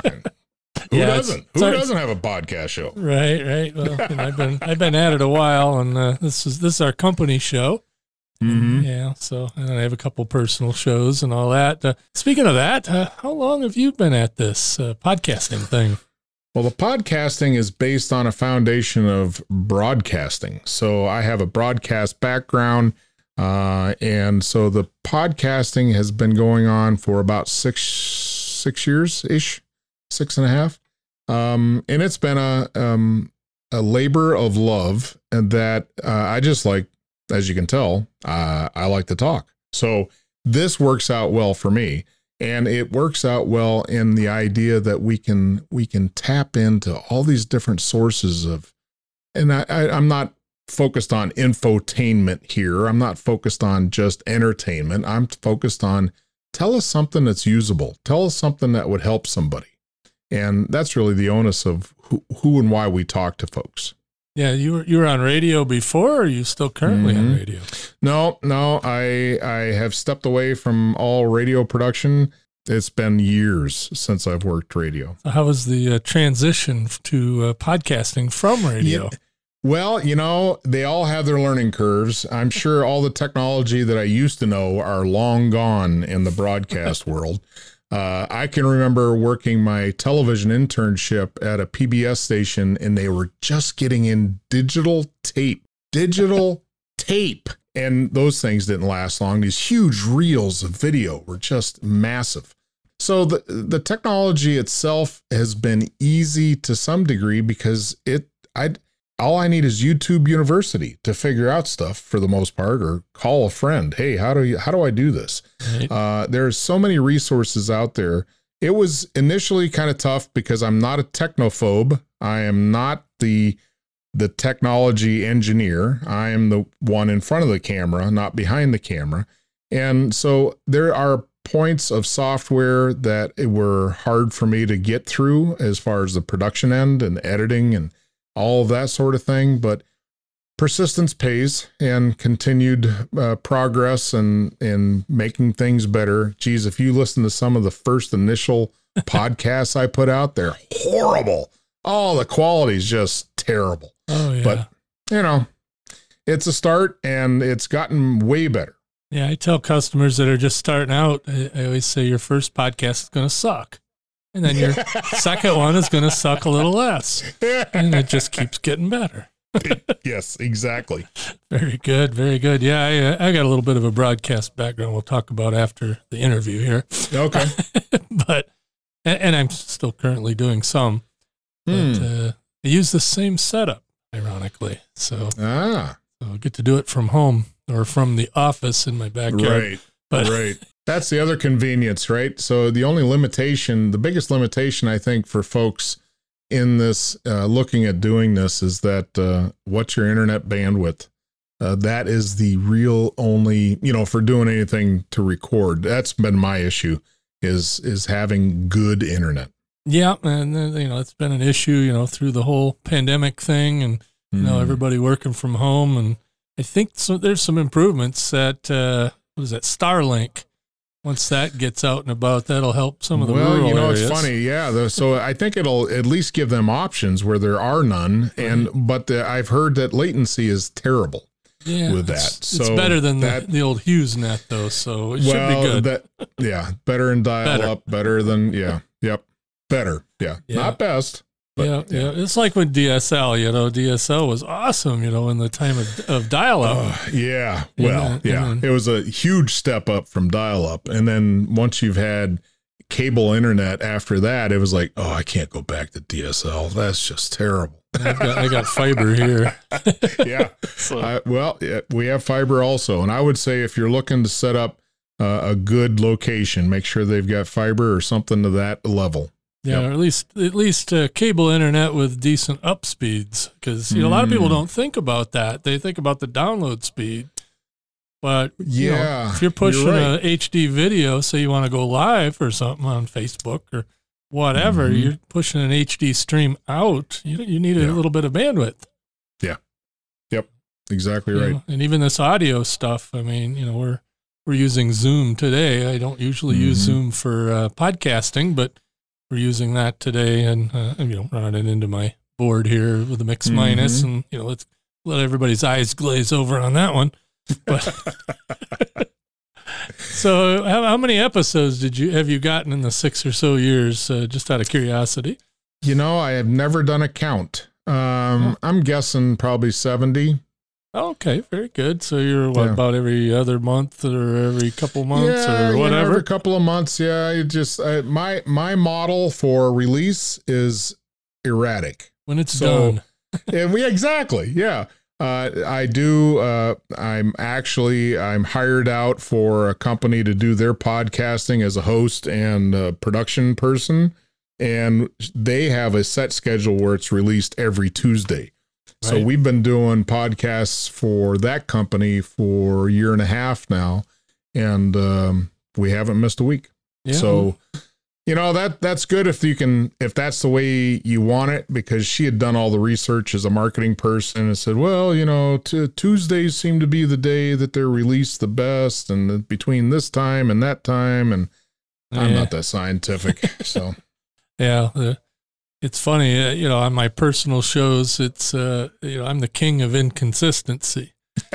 [SPEAKER 4] Who yeah, doesn't? Who sorry. doesn't have a podcast show?
[SPEAKER 2] Right, right. Well, you know, I've been I've been at it a while, and uh, this is this is our company show. Mm-hmm. Yeah, so and I have a couple personal shows and all that. Uh, speaking of that, uh, how long have you been at this uh, podcasting thing?
[SPEAKER 4] Well, the podcasting is based on a foundation of broadcasting. So I have a broadcast background, uh, and so the podcasting has been going on for about six six years ish, six and a half, um, and it's been a um, a labor of love, and that uh, I just like. As you can tell, uh, I like to talk. So this works out well for me. And it works out well in the idea that we can we can tap into all these different sources of, and I, I, I'm not focused on infotainment here. I'm not focused on just entertainment. I'm focused on tell us something that's usable. Tell us something that would help somebody. And that's really the onus of who, who and why we talk to folks.
[SPEAKER 2] Yeah, you were you were on radio before, or are you still currently
[SPEAKER 4] mm-hmm.
[SPEAKER 2] on radio?
[SPEAKER 4] No, no, I I have stepped away from all radio production. It's been years since I've worked radio.
[SPEAKER 2] So how was the uh, transition to uh, podcasting from radio?
[SPEAKER 4] Yeah. Well, you know, they all have their learning curves. I'm sure all the technology that I used to know are long gone in the broadcast world. Uh, I can remember working my television internship at a P B S station, and they were just getting in digital tape, digital tape. And those things didn't last long. These huge reels of video were just massive. So the, the technology itself has been easy to some degree because it, I, all I need is YouTube University to figure out stuff for the most part, or call a friend. Hey, how do you, how do I do this? Right. Uh, there's so many resources out there. It was initially kind of tough because I'm not a technophobe. I am not the, the technology engineer. I am the one in front of the camera, not behind the camera. And so there are points of software that were hard for me to get through as far as the production end and editing and all of that sort of thing, but persistence pays, and continued uh, progress and, and making things better. Geez, if you listen to some of the first initial podcasts I put out, they're horrible. Oh, the quality is just terrible.
[SPEAKER 2] Oh, yeah.
[SPEAKER 4] But, you know, it's a start, and it's gotten way better.
[SPEAKER 2] Yeah, I tell customers that are just starting out, I, I always say your first podcast is going to suck. And then your second one is going to suck a little less. And it just keeps getting better.
[SPEAKER 4] Yes, exactly.
[SPEAKER 2] Very good. Very good. Yeah, I, I got a little bit of a broadcast background we'll talk about after the interview here.
[SPEAKER 4] Okay.
[SPEAKER 2] But, and, and I'm still currently doing some.
[SPEAKER 4] Hmm.
[SPEAKER 2] But uh, I use the same setup, ironically. So,
[SPEAKER 4] ah.
[SPEAKER 2] so I get to do it from home or from the office in my backyard.
[SPEAKER 4] Right.
[SPEAKER 2] But,
[SPEAKER 4] right. That's the other convenience, right? So the only limitation, the biggest limitation, I think, for folks in this, uh, looking at doing this, is that uh, what's your internet bandwidth? Uh, that is the real only, you know, for doing anything to record. That's been my issue, is is having good internet.
[SPEAKER 2] Yeah, and uh, you know, it's been an issue, you know, through the whole pandemic thing, and you mm. know, everybody working from home, and I think so. There's some improvements at uh, what is that, Starlink. Once that gets out and about, that'll help some of the
[SPEAKER 4] well,
[SPEAKER 2] rural
[SPEAKER 4] you know,
[SPEAKER 2] areas.
[SPEAKER 4] It's funny, yeah. The, so I think it'll at least give them options where there are none. And right. but the, I've heard that latency is terrible
[SPEAKER 2] yeah,
[SPEAKER 4] with that.
[SPEAKER 2] It's,
[SPEAKER 4] so
[SPEAKER 2] it's better than
[SPEAKER 4] that,
[SPEAKER 2] the, the old HughesNet, though. So it
[SPEAKER 4] well,
[SPEAKER 2] should be good.
[SPEAKER 4] That, yeah, better than dial better. up, better than yeah, yep, better, yeah, yeah. Not best. But,
[SPEAKER 2] yeah, yeah, yeah. It's like with D S L, you know, D S L was awesome, you know, in the time of, of dial-up.
[SPEAKER 4] Uh, yeah, well,
[SPEAKER 2] then,
[SPEAKER 4] yeah.
[SPEAKER 2] Then,
[SPEAKER 4] it was a huge step up from dial-up. And then once you've had cable internet after that, it was like, oh, I can't go back to D S L. That's just terrible.
[SPEAKER 2] I've got, I got fiber here.
[SPEAKER 4] yeah. So. I, well, yeah, we have fiber also. And I would say if you're looking to set up uh, a good location, make sure they've got fiber or something to that level.
[SPEAKER 2] Yeah, yep. or at least at least uh, cable internet with decent up speeds, because you know, a lot of people don't think about that. They think about the download speed, but
[SPEAKER 4] yeah,
[SPEAKER 2] you know, if you're pushing
[SPEAKER 4] you're right.
[SPEAKER 2] a H D video, say you want to go live or something on Facebook or whatever, mm-hmm. you're pushing an H D stream out. You you need a yeah. little bit of bandwidth.
[SPEAKER 4] Yeah, yep, exactly
[SPEAKER 2] you
[SPEAKER 4] right.
[SPEAKER 2] know, and even this audio stuff. I mean, you know, we're we're using Zoom today. I don't usually mm-hmm. use Zoom for uh, podcasting, but we're using that today, and uh, you know, running it into my board here with a mix mm-hmm. minus, and you know, let's let everybody's eyes glaze over on that one. But so, how, how many episodes did you have you gotten in the six or so years? Uh, just out of curiosity.
[SPEAKER 4] You know, I have never done a count. Um, oh. I'm guessing probably seventy.
[SPEAKER 2] Okay, very good. So you're what, yeah. about every other month or every couple months
[SPEAKER 4] yeah,
[SPEAKER 2] or whatever?
[SPEAKER 4] You know, every couple of months. Yeah, it just I, my my model for release is erratic
[SPEAKER 2] when it's
[SPEAKER 4] so,
[SPEAKER 2] done.
[SPEAKER 4] And we exactly, yeah. Uh, I do. Uh, I'm actually I'm hired out for a company to do their podcasting as a host and a production person, and they have a set schedule where it's released every Tuesday. Right. So we've been doing podcasts for that company for a year and a half now, and um, we haven't missed a week. Yeah. So. You know, that that's good if you can, if that's the way you want it, because she had done all the research as a marketing person and said, well, you know, t- Tuesdays seem to be the day that they're released the best, and between this time and that time. And I'm yeah. not that scientific. So,
[SPEAKER 2] yeah, uh, it's funny, uh, you know, on my personal shows, it's, uh, you know, I'm the king of inconsistency.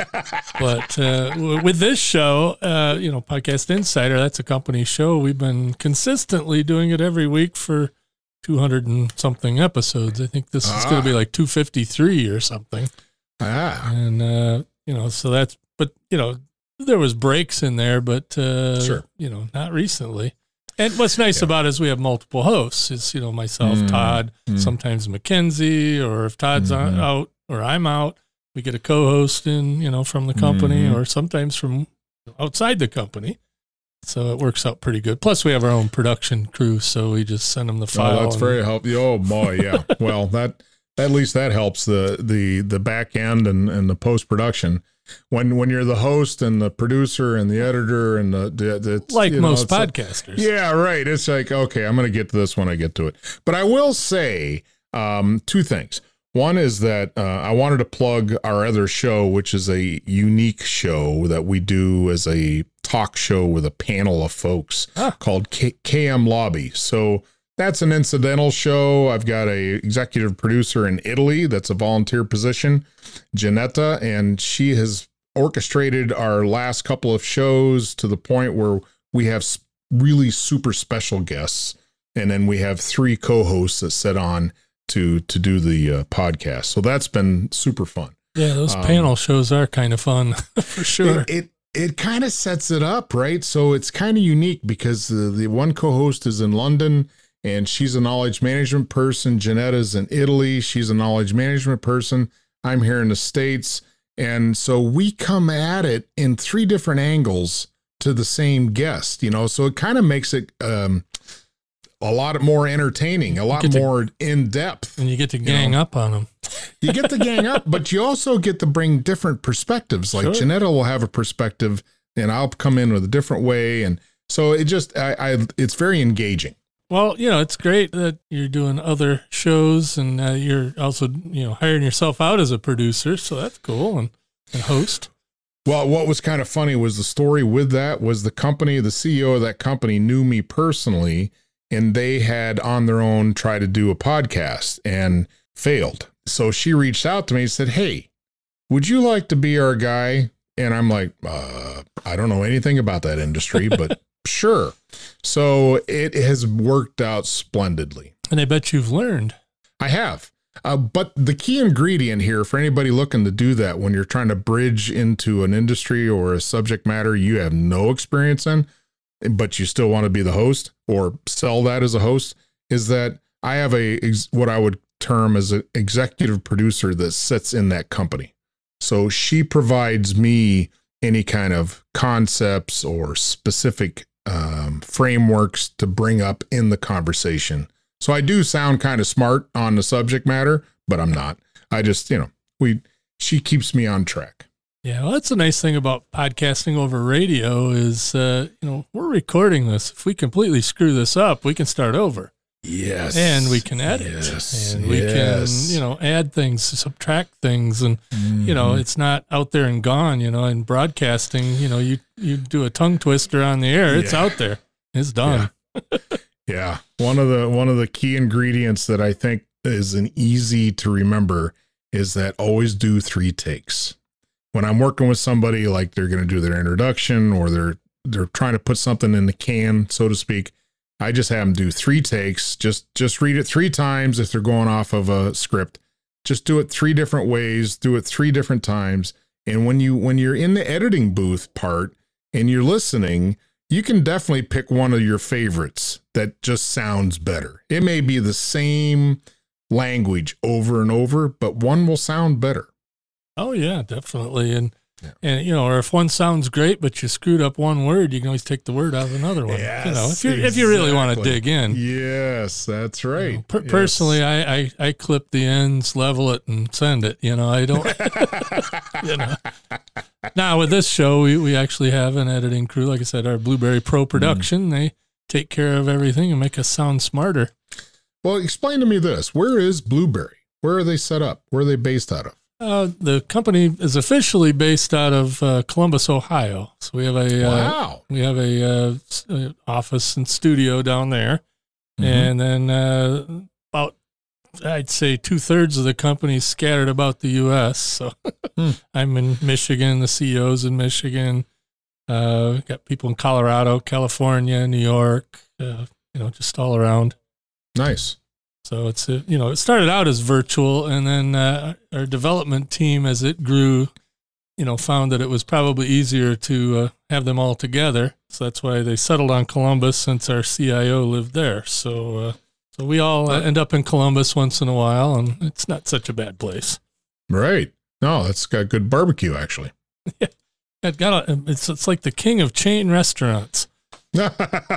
[SPEAKER 2] But uh, w- with this show, uh, you know, Podcast Insider, that's a company show. We've been consistently doing it every week for two hundred and something episodes. I think this ah. is going to be like two fifty-three or something.
[SPEAKER 4] Ah.
[SPEAKER 2] And, uh, you know, so that's, but, you know, there was breaks in there, but, uh,
[SPEAKER 4] sure.
[SPEAKER 2] you know, not recently. And what's nice
[SPEAKER 4] yeah.
[SPEAKER 2] about it is we have multiple hosts. It's, you know, myself, mm. Todd, mm. sometimes Mackenzie, or if Todd's mm-hmm. out or I'm out, we get a co-host in, you know, from the company mm-hmm. or sometimes from outside the company. So it works out pretty good. Plus we have our own production crew. So we just send them the file.
[SPEAKER 4] Oh, that's very helpful. Oh boy. Yeah. Well, that, at least that helps the, the, the back end and, and the post-production. When, when you're the host and the producer and the editor and the, the, the
[SPEAKER 2] like
[SPEAKER 4] you know,
[SPEAKER 2] most podcasters.
[SPEAKER 4] Like, yeah, right. It's like, okay, I'm going to get to this when I get to it. But I will say um, two things. One is that uh, I wanted to plug our other show, which is a unique show that we do as a talk show with a panel of folks ah. called K- KM Lobby. So that's an incidental show. I've got a executive producer in Italy that's a volunteer position, Janetta, and she has orchestrated our last couple of shows to the point where we have really super special guests, and then we have three co-hosts that sit on to to do the uh, podcast. So that's been super fun.
[SPEAKER 2] Yeah, those um, panel shows are kind of fun for sure.
[SPEAKER 4] It it, it kind of sets it up, right? So it's kind of unique because the, the one co-host is in London and she's a knowledge management person. Janetta's in Italy. She's a knowledge management person. I'm here in the States. And so we come at it in three different angles to the same guest, you know, so it kind of makes it um, a lot more entertaining, a lot more to, in depth.
[SPEAKER 2] And you get to gang know. up on them.
[SPEAKER 4] You get to gang up, but you also get to bring different perspectives. Like sure. Janetta will have a perspective and I'll come in with a different way. And so it just, I, I it's very engaging.
[SPEAKER 2] Well, you know, it's great that you're doing other shows and uh, you're also, you know, hiring yourself out as a producer. So that's cool. And, and host.
[SPEAKER 4] Well, what was kind of funny was the story with that was the company, the C E O of that company knew me personally, and they had on their own tried to do a podcast and failed. So she reached out to me and said, hey, would you like to be our guy? And I'm like, uh, I don't know anything about that industry, but sure. So it has worked out splendidly.
[SPEAKER 2] And I bet you've learned.
[SPEAKER 4] I have. Uh, but the key ingredient here for anybody looking to do that when you're trying to bridge into an industry or a subject matter you have no experience in, but you still want to be the host or sell that as a host, is that I have a what I would term as an executive producer that sits in that company. So she provides me any kind of concepts or specific um, frameworks to bring up in the conversation. So I do sound kind of smart on the subject matter, but I'm not. I just, you know, we, she keeps me on track.
[SPEAKER 2] Yeah. Well, that's the nice thing about podcasting over radio is, uh, you know, we're recording this. If we completely screw this up, we can start over.
[SPEAKER 4] Yes.
[SPEAKER 2] And we can edit
[SPEAKER 4] yes.
[SPEAKER 2] and we
[SPEAKER 4] yes.
[SPEAKER 2] can, you know, add things, subtract things. And,
[SPEAKER 4] mm-hmm.
[SPEAKER 2] you know, it's not out there and gone, you know, in broadcasting, you know, you, you do a tongue twister on the air. It's
[SPEAKER 4] yeah.
[SPEAKER 2] out there. It's done.
[SPEAKER 4] Yeah. Yeah. One of the, one of the key ingredients that I think is an easy to remember is that always do three takes. When I'm working with somebody, like they're going to do their introduction or they're, they're trying to put something in the can, so to speak, I just have them do three takes. Just, just read it three times. If they're going off of a script, just do it three different ways, do it three different times. And when you, when you're in the editing booth part and you're listening, you can definitely pick one of your favorites that just sounds better. It may be the same language over and over, but one will sound better.
[SPEAKER 2] Oh yeah, definitely. And
[SPEAKER 4] Yeah.
[SPEAKER 2] and you know, or if one sounds great but you screwed up one word, you can always take the word out of another one.
[SPEAKER 4] Yes,
[SPEAKER 2] you know, if you if you really want to
[SPEAKER 4] exactly.
[SPEAKER 2] dig in.
[SPEAKER 4] Yes, that's right.
[SPEAKER 2] You know, per-
[SPEAKER 4] Yes.
[SPEAKER 2] Personally, I, I I clip the ends, level it, and send it. You know, I don't. you know. Now with this show, we we actually have an editing crew. Like I said, our Blueberry Pro Production. Mm. They take care of everything and make us sound smarter.
[SPEAKER 4] Well, explain to me this. Where is Blueberry? Where are they set up? Where are they based out of?
[SPEAKER 2] Uh, the company is officially based out of uh, Columbus, Ohio. So we have a
[SPEAKER 4] wow.
[SPEAKER 2] uh, we have a uh, office and studio down there, mm-hmm. and then uh, about I'd say two thirds of the company is scattered about the U S. So hmm. I'm in Michigan. The C E O's in Michigan. Uh, got people in Colorado, California, New York. Uh, you know, just all around.
[SPEAKER 4] Nice.
[SPEAKER 2] So it's, a, you know, it started out as virtual, and then uh, our development team, as it grew, you know, found that it was probably easier to uh, have them all together. So that's why they settled on Columbus, since our C I O lived there. So, uh, so we all uh, end up in Columbus once in a while, and it's not such a bad place.
[SPEAKER 4] Right. No, that's got good barbecue, actually.
[SPEAKER 2] Yeah, it got a, it's it's like the king of chain restaurants.
[SPEAKER 4] uh,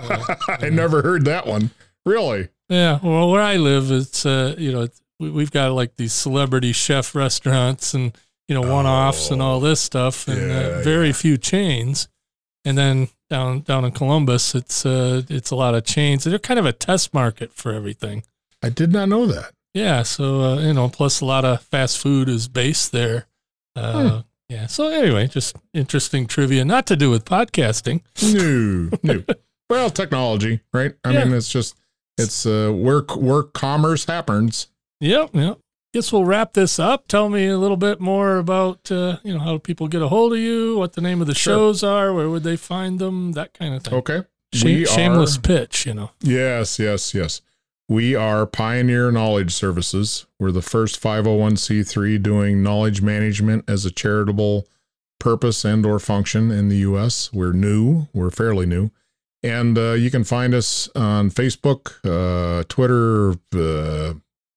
[SPEAKER 4] I never heard that one. Really?
[SPEAKER 2] Yeah, well, where I live, it's, uh, you know, it's, we, we've got like these celebrity chef restaurants and, you know, one-offs oh, and all this stuff, and yeah, uh, very yeah. few chains. And then down down in Columbus, it's uh, it's a lot of chains. They're kind of a test market for everything.
[SPEAKER 4] I did not know that.
[SPEAKER 2] Yeah, so, uh, you know, plus a lot of fast food is based there. Uh, hmm. Yeah, so anyway, just interesting trivia, not to do with podcasting.
[SPEAKER 4] No, no. Well, technology, right? I yeah. mean, it's just... It's uh, where, where commerce happens.
[SPEAKER 2] Yep, yep. Guess we'll wrap this up. Tell me a little bit more about, uh, you know, how people get a hold of you, what the name of the sure. shows are, where would they find them, that kind of thing.
[SPEAKER 4] Okay.
[SPEAKER 2] Shame, shameless are, pitch, you know.
[SPEAKER 4] Yes, yes, yes. We are Pioneer Knowledge Services. We're the first five oh one c three doing knowledge management as a charitable purpose and or function in the U S. We're new. We're fairly new. And uh, you can find us on Facebook, uh, Twitter, uh,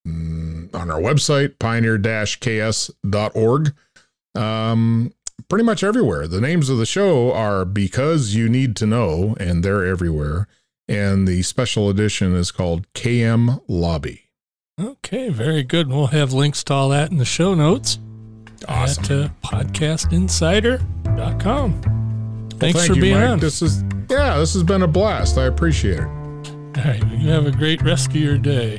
[SPEAKER 4] on our website, pioneer dash k s dot org. Um, pretty much everywhere. The names of the show are Because You Need to Know, and they're everywhere. And the special edition is called K M Lobby.
[SPEAKER 2] Okay, very good. We'll have links to all that in the show notes.
[SPEAKER 4] Awesome.
[SPEAKER 2] At uh, podcast insider dot com. Thanks
[SPEAKER 4] well, thank
[SPEAKER 2] for
[SPEAKER 4] you,
[SPEAKER 2] being
[SPEAKER 4] Mike.
[SPEAKER 2] on.
[SPEAKER 4] This is yeah, this has been a blast. I appreciate it.
[SPEAKER 2] All right, you have a great rest of your day.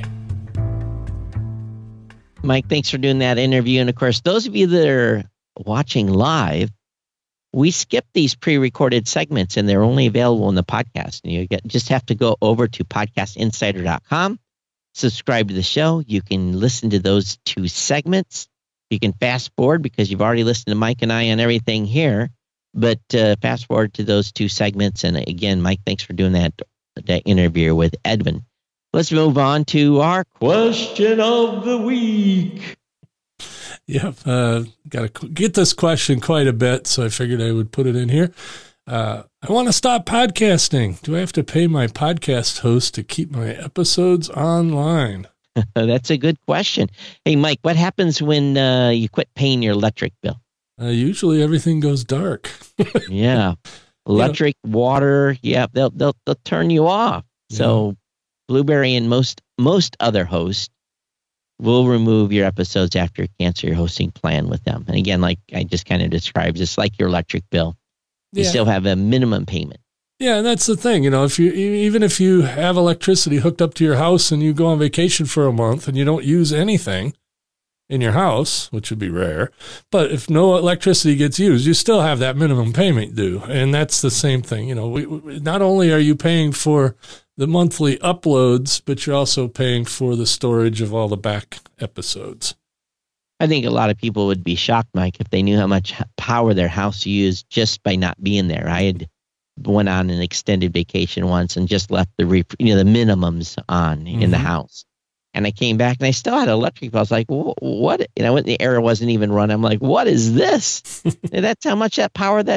[SPEAKER 1] Mike, thanks for doing that interview. And of course, those of you that are watching live, we skip these pre-recorded segments, and they're only available in the podcast. And you get, just have to go over to podcast insider dot com, subscribe to the show. You can listen to those two segments. You can fast forward because you've already listened to Mike and I on everything here. But uh, fast forward to those two segments. And again, Mike, thanks for doing that, that interview with Edwin. Let's move on to our question of the week.
[SPEAKER 2] Yep. Uh, got to get this question quite a bit, so I figured I would put it in here. Uh, I want to stop podcasting. Do I have to pay my podcast host to keep my episodes online?
[SPEAKER 1] That's a good question. Hey, Mike, what happens when uh, you quit paying your electric bill?
[SPEAKER 2] Uh, usually everything goes dark.
[SPEAKER 1] Yeah. Electric, yeah. water. Yeah. They'll, they'll, they'll turn you off. Yeah. So Blueberry and most, most other hosts will remove your episodes after you cancel your hosting plan with them. And again, like I just kind of described, it's like your electric bill. You yeah. still have a minimum payment.
[SPEAKER 2] Yeah, and that's the thing. You know, if you even if you have electricity hooked up to your house and you go on vacation for a month and you don't use anything in your house, which would be rare, but if no electricity gets used, you still have that minimum payment due. And that's the same thing. You know, we, we, not only are you paying for the monthly uploads, but you're also paying for the storage of all the back episodes.
[SPEAKER 1] I think a lot of people would be shocked, Mike, if they knew how much power their house used just by not being there. I had went on an extended vacation once and just left the rep- you know the minimums on mm-hmm. in the house. And I came back and I still had electric bill. I was like, what? You know, the air wasn't even running. I'm like, what is this? That's how much that power that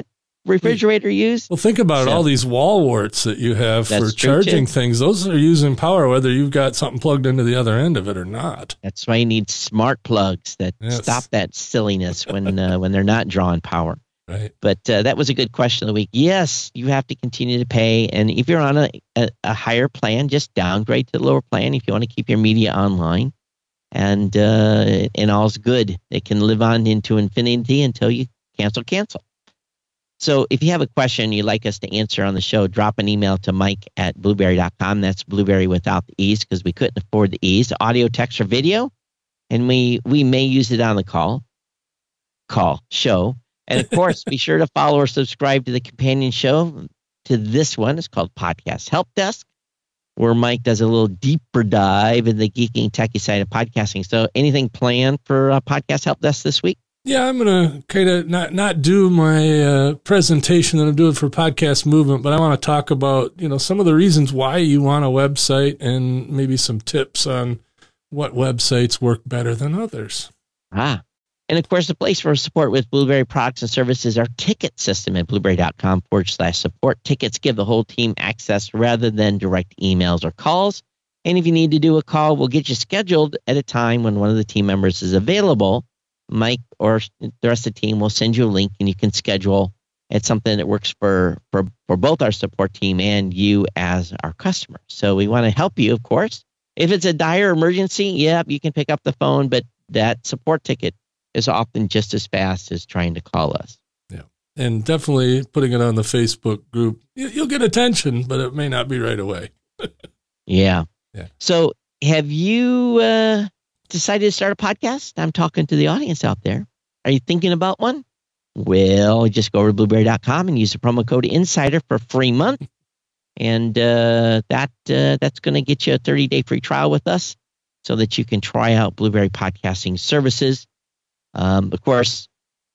[SPEAKER 1] refrigerator use.
[SPEAKER 2] Well, think about
[SPEAKER 1] So-
[SPEAKER 2] it. All these wall warts that you have
[SPEAKER 1] That's
[SPEAKER 2] for
[SPEAKER 1] true,
[SPEAKER 2] charging
[SPEAKER 1] too.
[SPEAKER 2] things, those are using power, whether you've got something plugged into the other end of it or not.
[SPEAKER 1] That's why you need smart plugs that
[SPEAKER 2] Yes.
[SPEAKER 1] stop that silliness when uh, when they're not drawing power.
[SPEAKER 2] Right.
[SPEAKER 1] But uh, that was a good question of the week. Yes, you have to continue to pay. And if you're on a, a, a higher plan, just downgrade to the lower plan if you want to keep your media online. And uh, and all's good. It can live on into infinity until you cancel, cancel. So if you have a question you'd like us to answer on the show, drop an email to Mike at blueberry dot com. That's Blueberry without the E's because we couldn't afford the E's. Audio, text, or video. And we, we may use it on the call, call, show. And of course, be sure to follow or subscribe to the companion show to this one. It's called Podcast Help Desk, where Mike does a little deeper dive in the geeking techie side of podcasting. So anything planned for uh, Podcast Help Desk this week?
[SPEAKER 2] Yeah, I'm going to kind of not, not do my uh, presentation that I'm doing for Podcast Movement, but I want to talk about, you know, some of the reasons why you want a website and maybe some tips on what websites work better than others.
[SPEAKER 1] Ah, and of course, the place for support with Blueberry products and services, our ticket system at blueberry.com forward slash support. Tickets give the whole team access rather than direct emails or calls. And if you need to do a call, we'll get you scheduled at a time when one of the team members is available. Mike or the rest of the team will send you a link and you can schedule. It's something that works for, for, for both our support team and you as our customer. So we want to help you, of course. If it's a dire emergency, yeah, you can pick up the phone, but that support ticket is often just as fast as trying to call us.
[SPEAKER 2] Yeah. And definitely putting it on the Facebook group, you- you'll get attention, but it may not be right away.
[SPEAKER 1] Yeah.
[SPEAKER 2] Yeah.
[SPEAKER 1] So have you uh, decided to start a podcast? I'm talking to the audience out there. Are you thinking about one? Well, just go over to blueberry dot com and use the promo code INSIDER for a free month. And uh, that uh, that's going to get you a thirty-day free trial with us so that you can try out Blueberry podcasting services. Um, of course,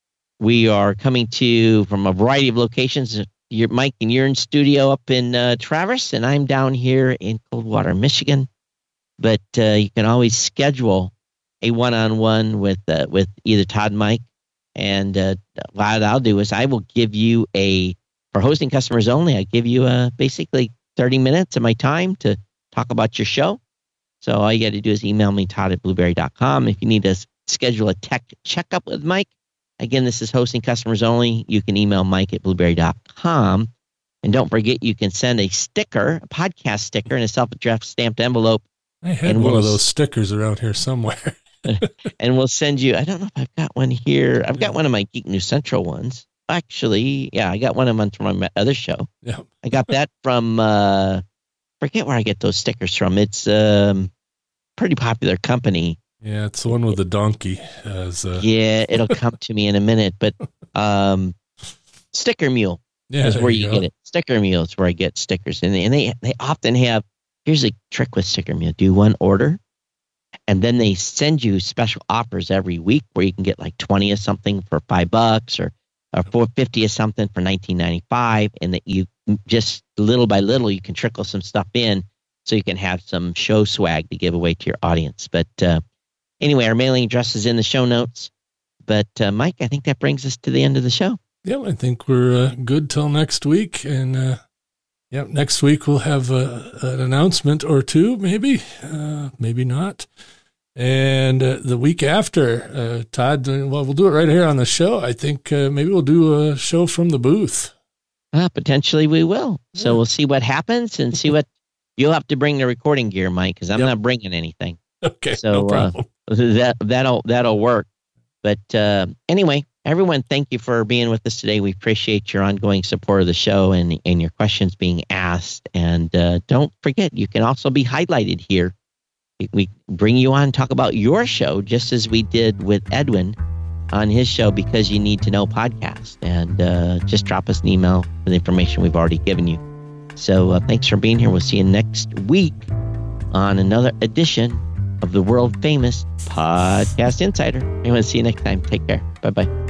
[SPEAKER 1] we are coming to you from a variety of locations. You're, Mike, and you're in studio up in uh, Traverse, and I'm down here in Coldwater, Michigan. But uh, you can always schedule a one-on-one with uh, with either Todd and Mike. And uh, what I'll do is I will give you a, for hosting customers only, I give you a, basically thirty minutes of my time to talk about your show. So all you got to do is email me, Todd at blueberry dot com. If you need to schedule a tech checkup with Mike, again, this is hosting customers only. You can email Mike at blueberry dot com. And don't forget, you can send a sticker, a podcast sticker, in a self-addressed stamped envelope.
[SPEAKER 2] I had
[SPEAKER 1] And
[SPEAKER 2] one
[SPEAKER 1] we'll
[SPEAKER 2] of
[SPEAKER 1] s-
[SPEAKER 2] those stickers around here somewhere.
[SPEAKER 1] And we'll send you, I don't know if I've got one here. I've got one of my Geek News Central ones. Actually, yeah, I got one of them from my other show.
[SPEAKER 2] Yeah.
[SPEAKER 1] I got that from, uh, forget where I get those stickers from. It's a um, pretty popular company.
[SPEAKER 2] Yeah, it's the one with the donkey. As, uh,
[SPEAKER 1] Yeah, it'll come to me in a minute. But um, Sticker Mule
[SPEAKER 2] yeah,
[SPEAKER 1] is
[SPEAKER 2] there
[SPEAKER 1] where you
[SPEAKER 2] go.
[SPEAKER 1] get it. Sticker Mule is where I get stickers. And they, and they, they often have, here's a trick with Sticker Mule. Do one order, and then they send you special offers every week where you can get like twenty of something for five bucks or, or four fifty of something for nineteen ninety-five. And that you just little by little, you can trickle some stuff in so you can have some show swag to give away to your audience. But uh, anyway, our mailing address is in the show notes. But uh, Mike, I think that brings us to the end of the show.
[SPEAKER 2] Yeah, I think we're uh, good till next week. And uh, yeah, next week we'll have uh, an announcement or two, maybe, uh, maybe not. And uh, the week after, uh, Todd, uh, well, we'll do it right here on the show. I think uh, maybe we'll do a show from the booth.
[SPEAKER 1] Uh, potentially we will. So
[SPEAKER 2] Yeah.
[SPEAKER 1] we'll see what happens and see what you'll have to bring the recording gear, Mike, because I'm
[SPEAKER 2] Yep.
[SPEAKER 1] not bringing anything.
[SPEAKER 2] Okay,
[SPEAKER 1] So,
[SPEAKER 2] no problem.
[SPEAKER 1] That that'll that'll work. But uh, anyway, everyone, thank you for being with us today. We appreciate your ongoing support of the show and and your questions being asked. And uh, don't forget, you can also be highlighted here. We- We bring you on, talk about your show, just as we did with Edwin on his show, Because You Need to Know podcast. And uh, just drop us an email with the information we've already given you. So uh, thanks for being here. We'll see you next week on another edition of the world famous Podcast Insider. I want to see you next time. Take care. Bye bye.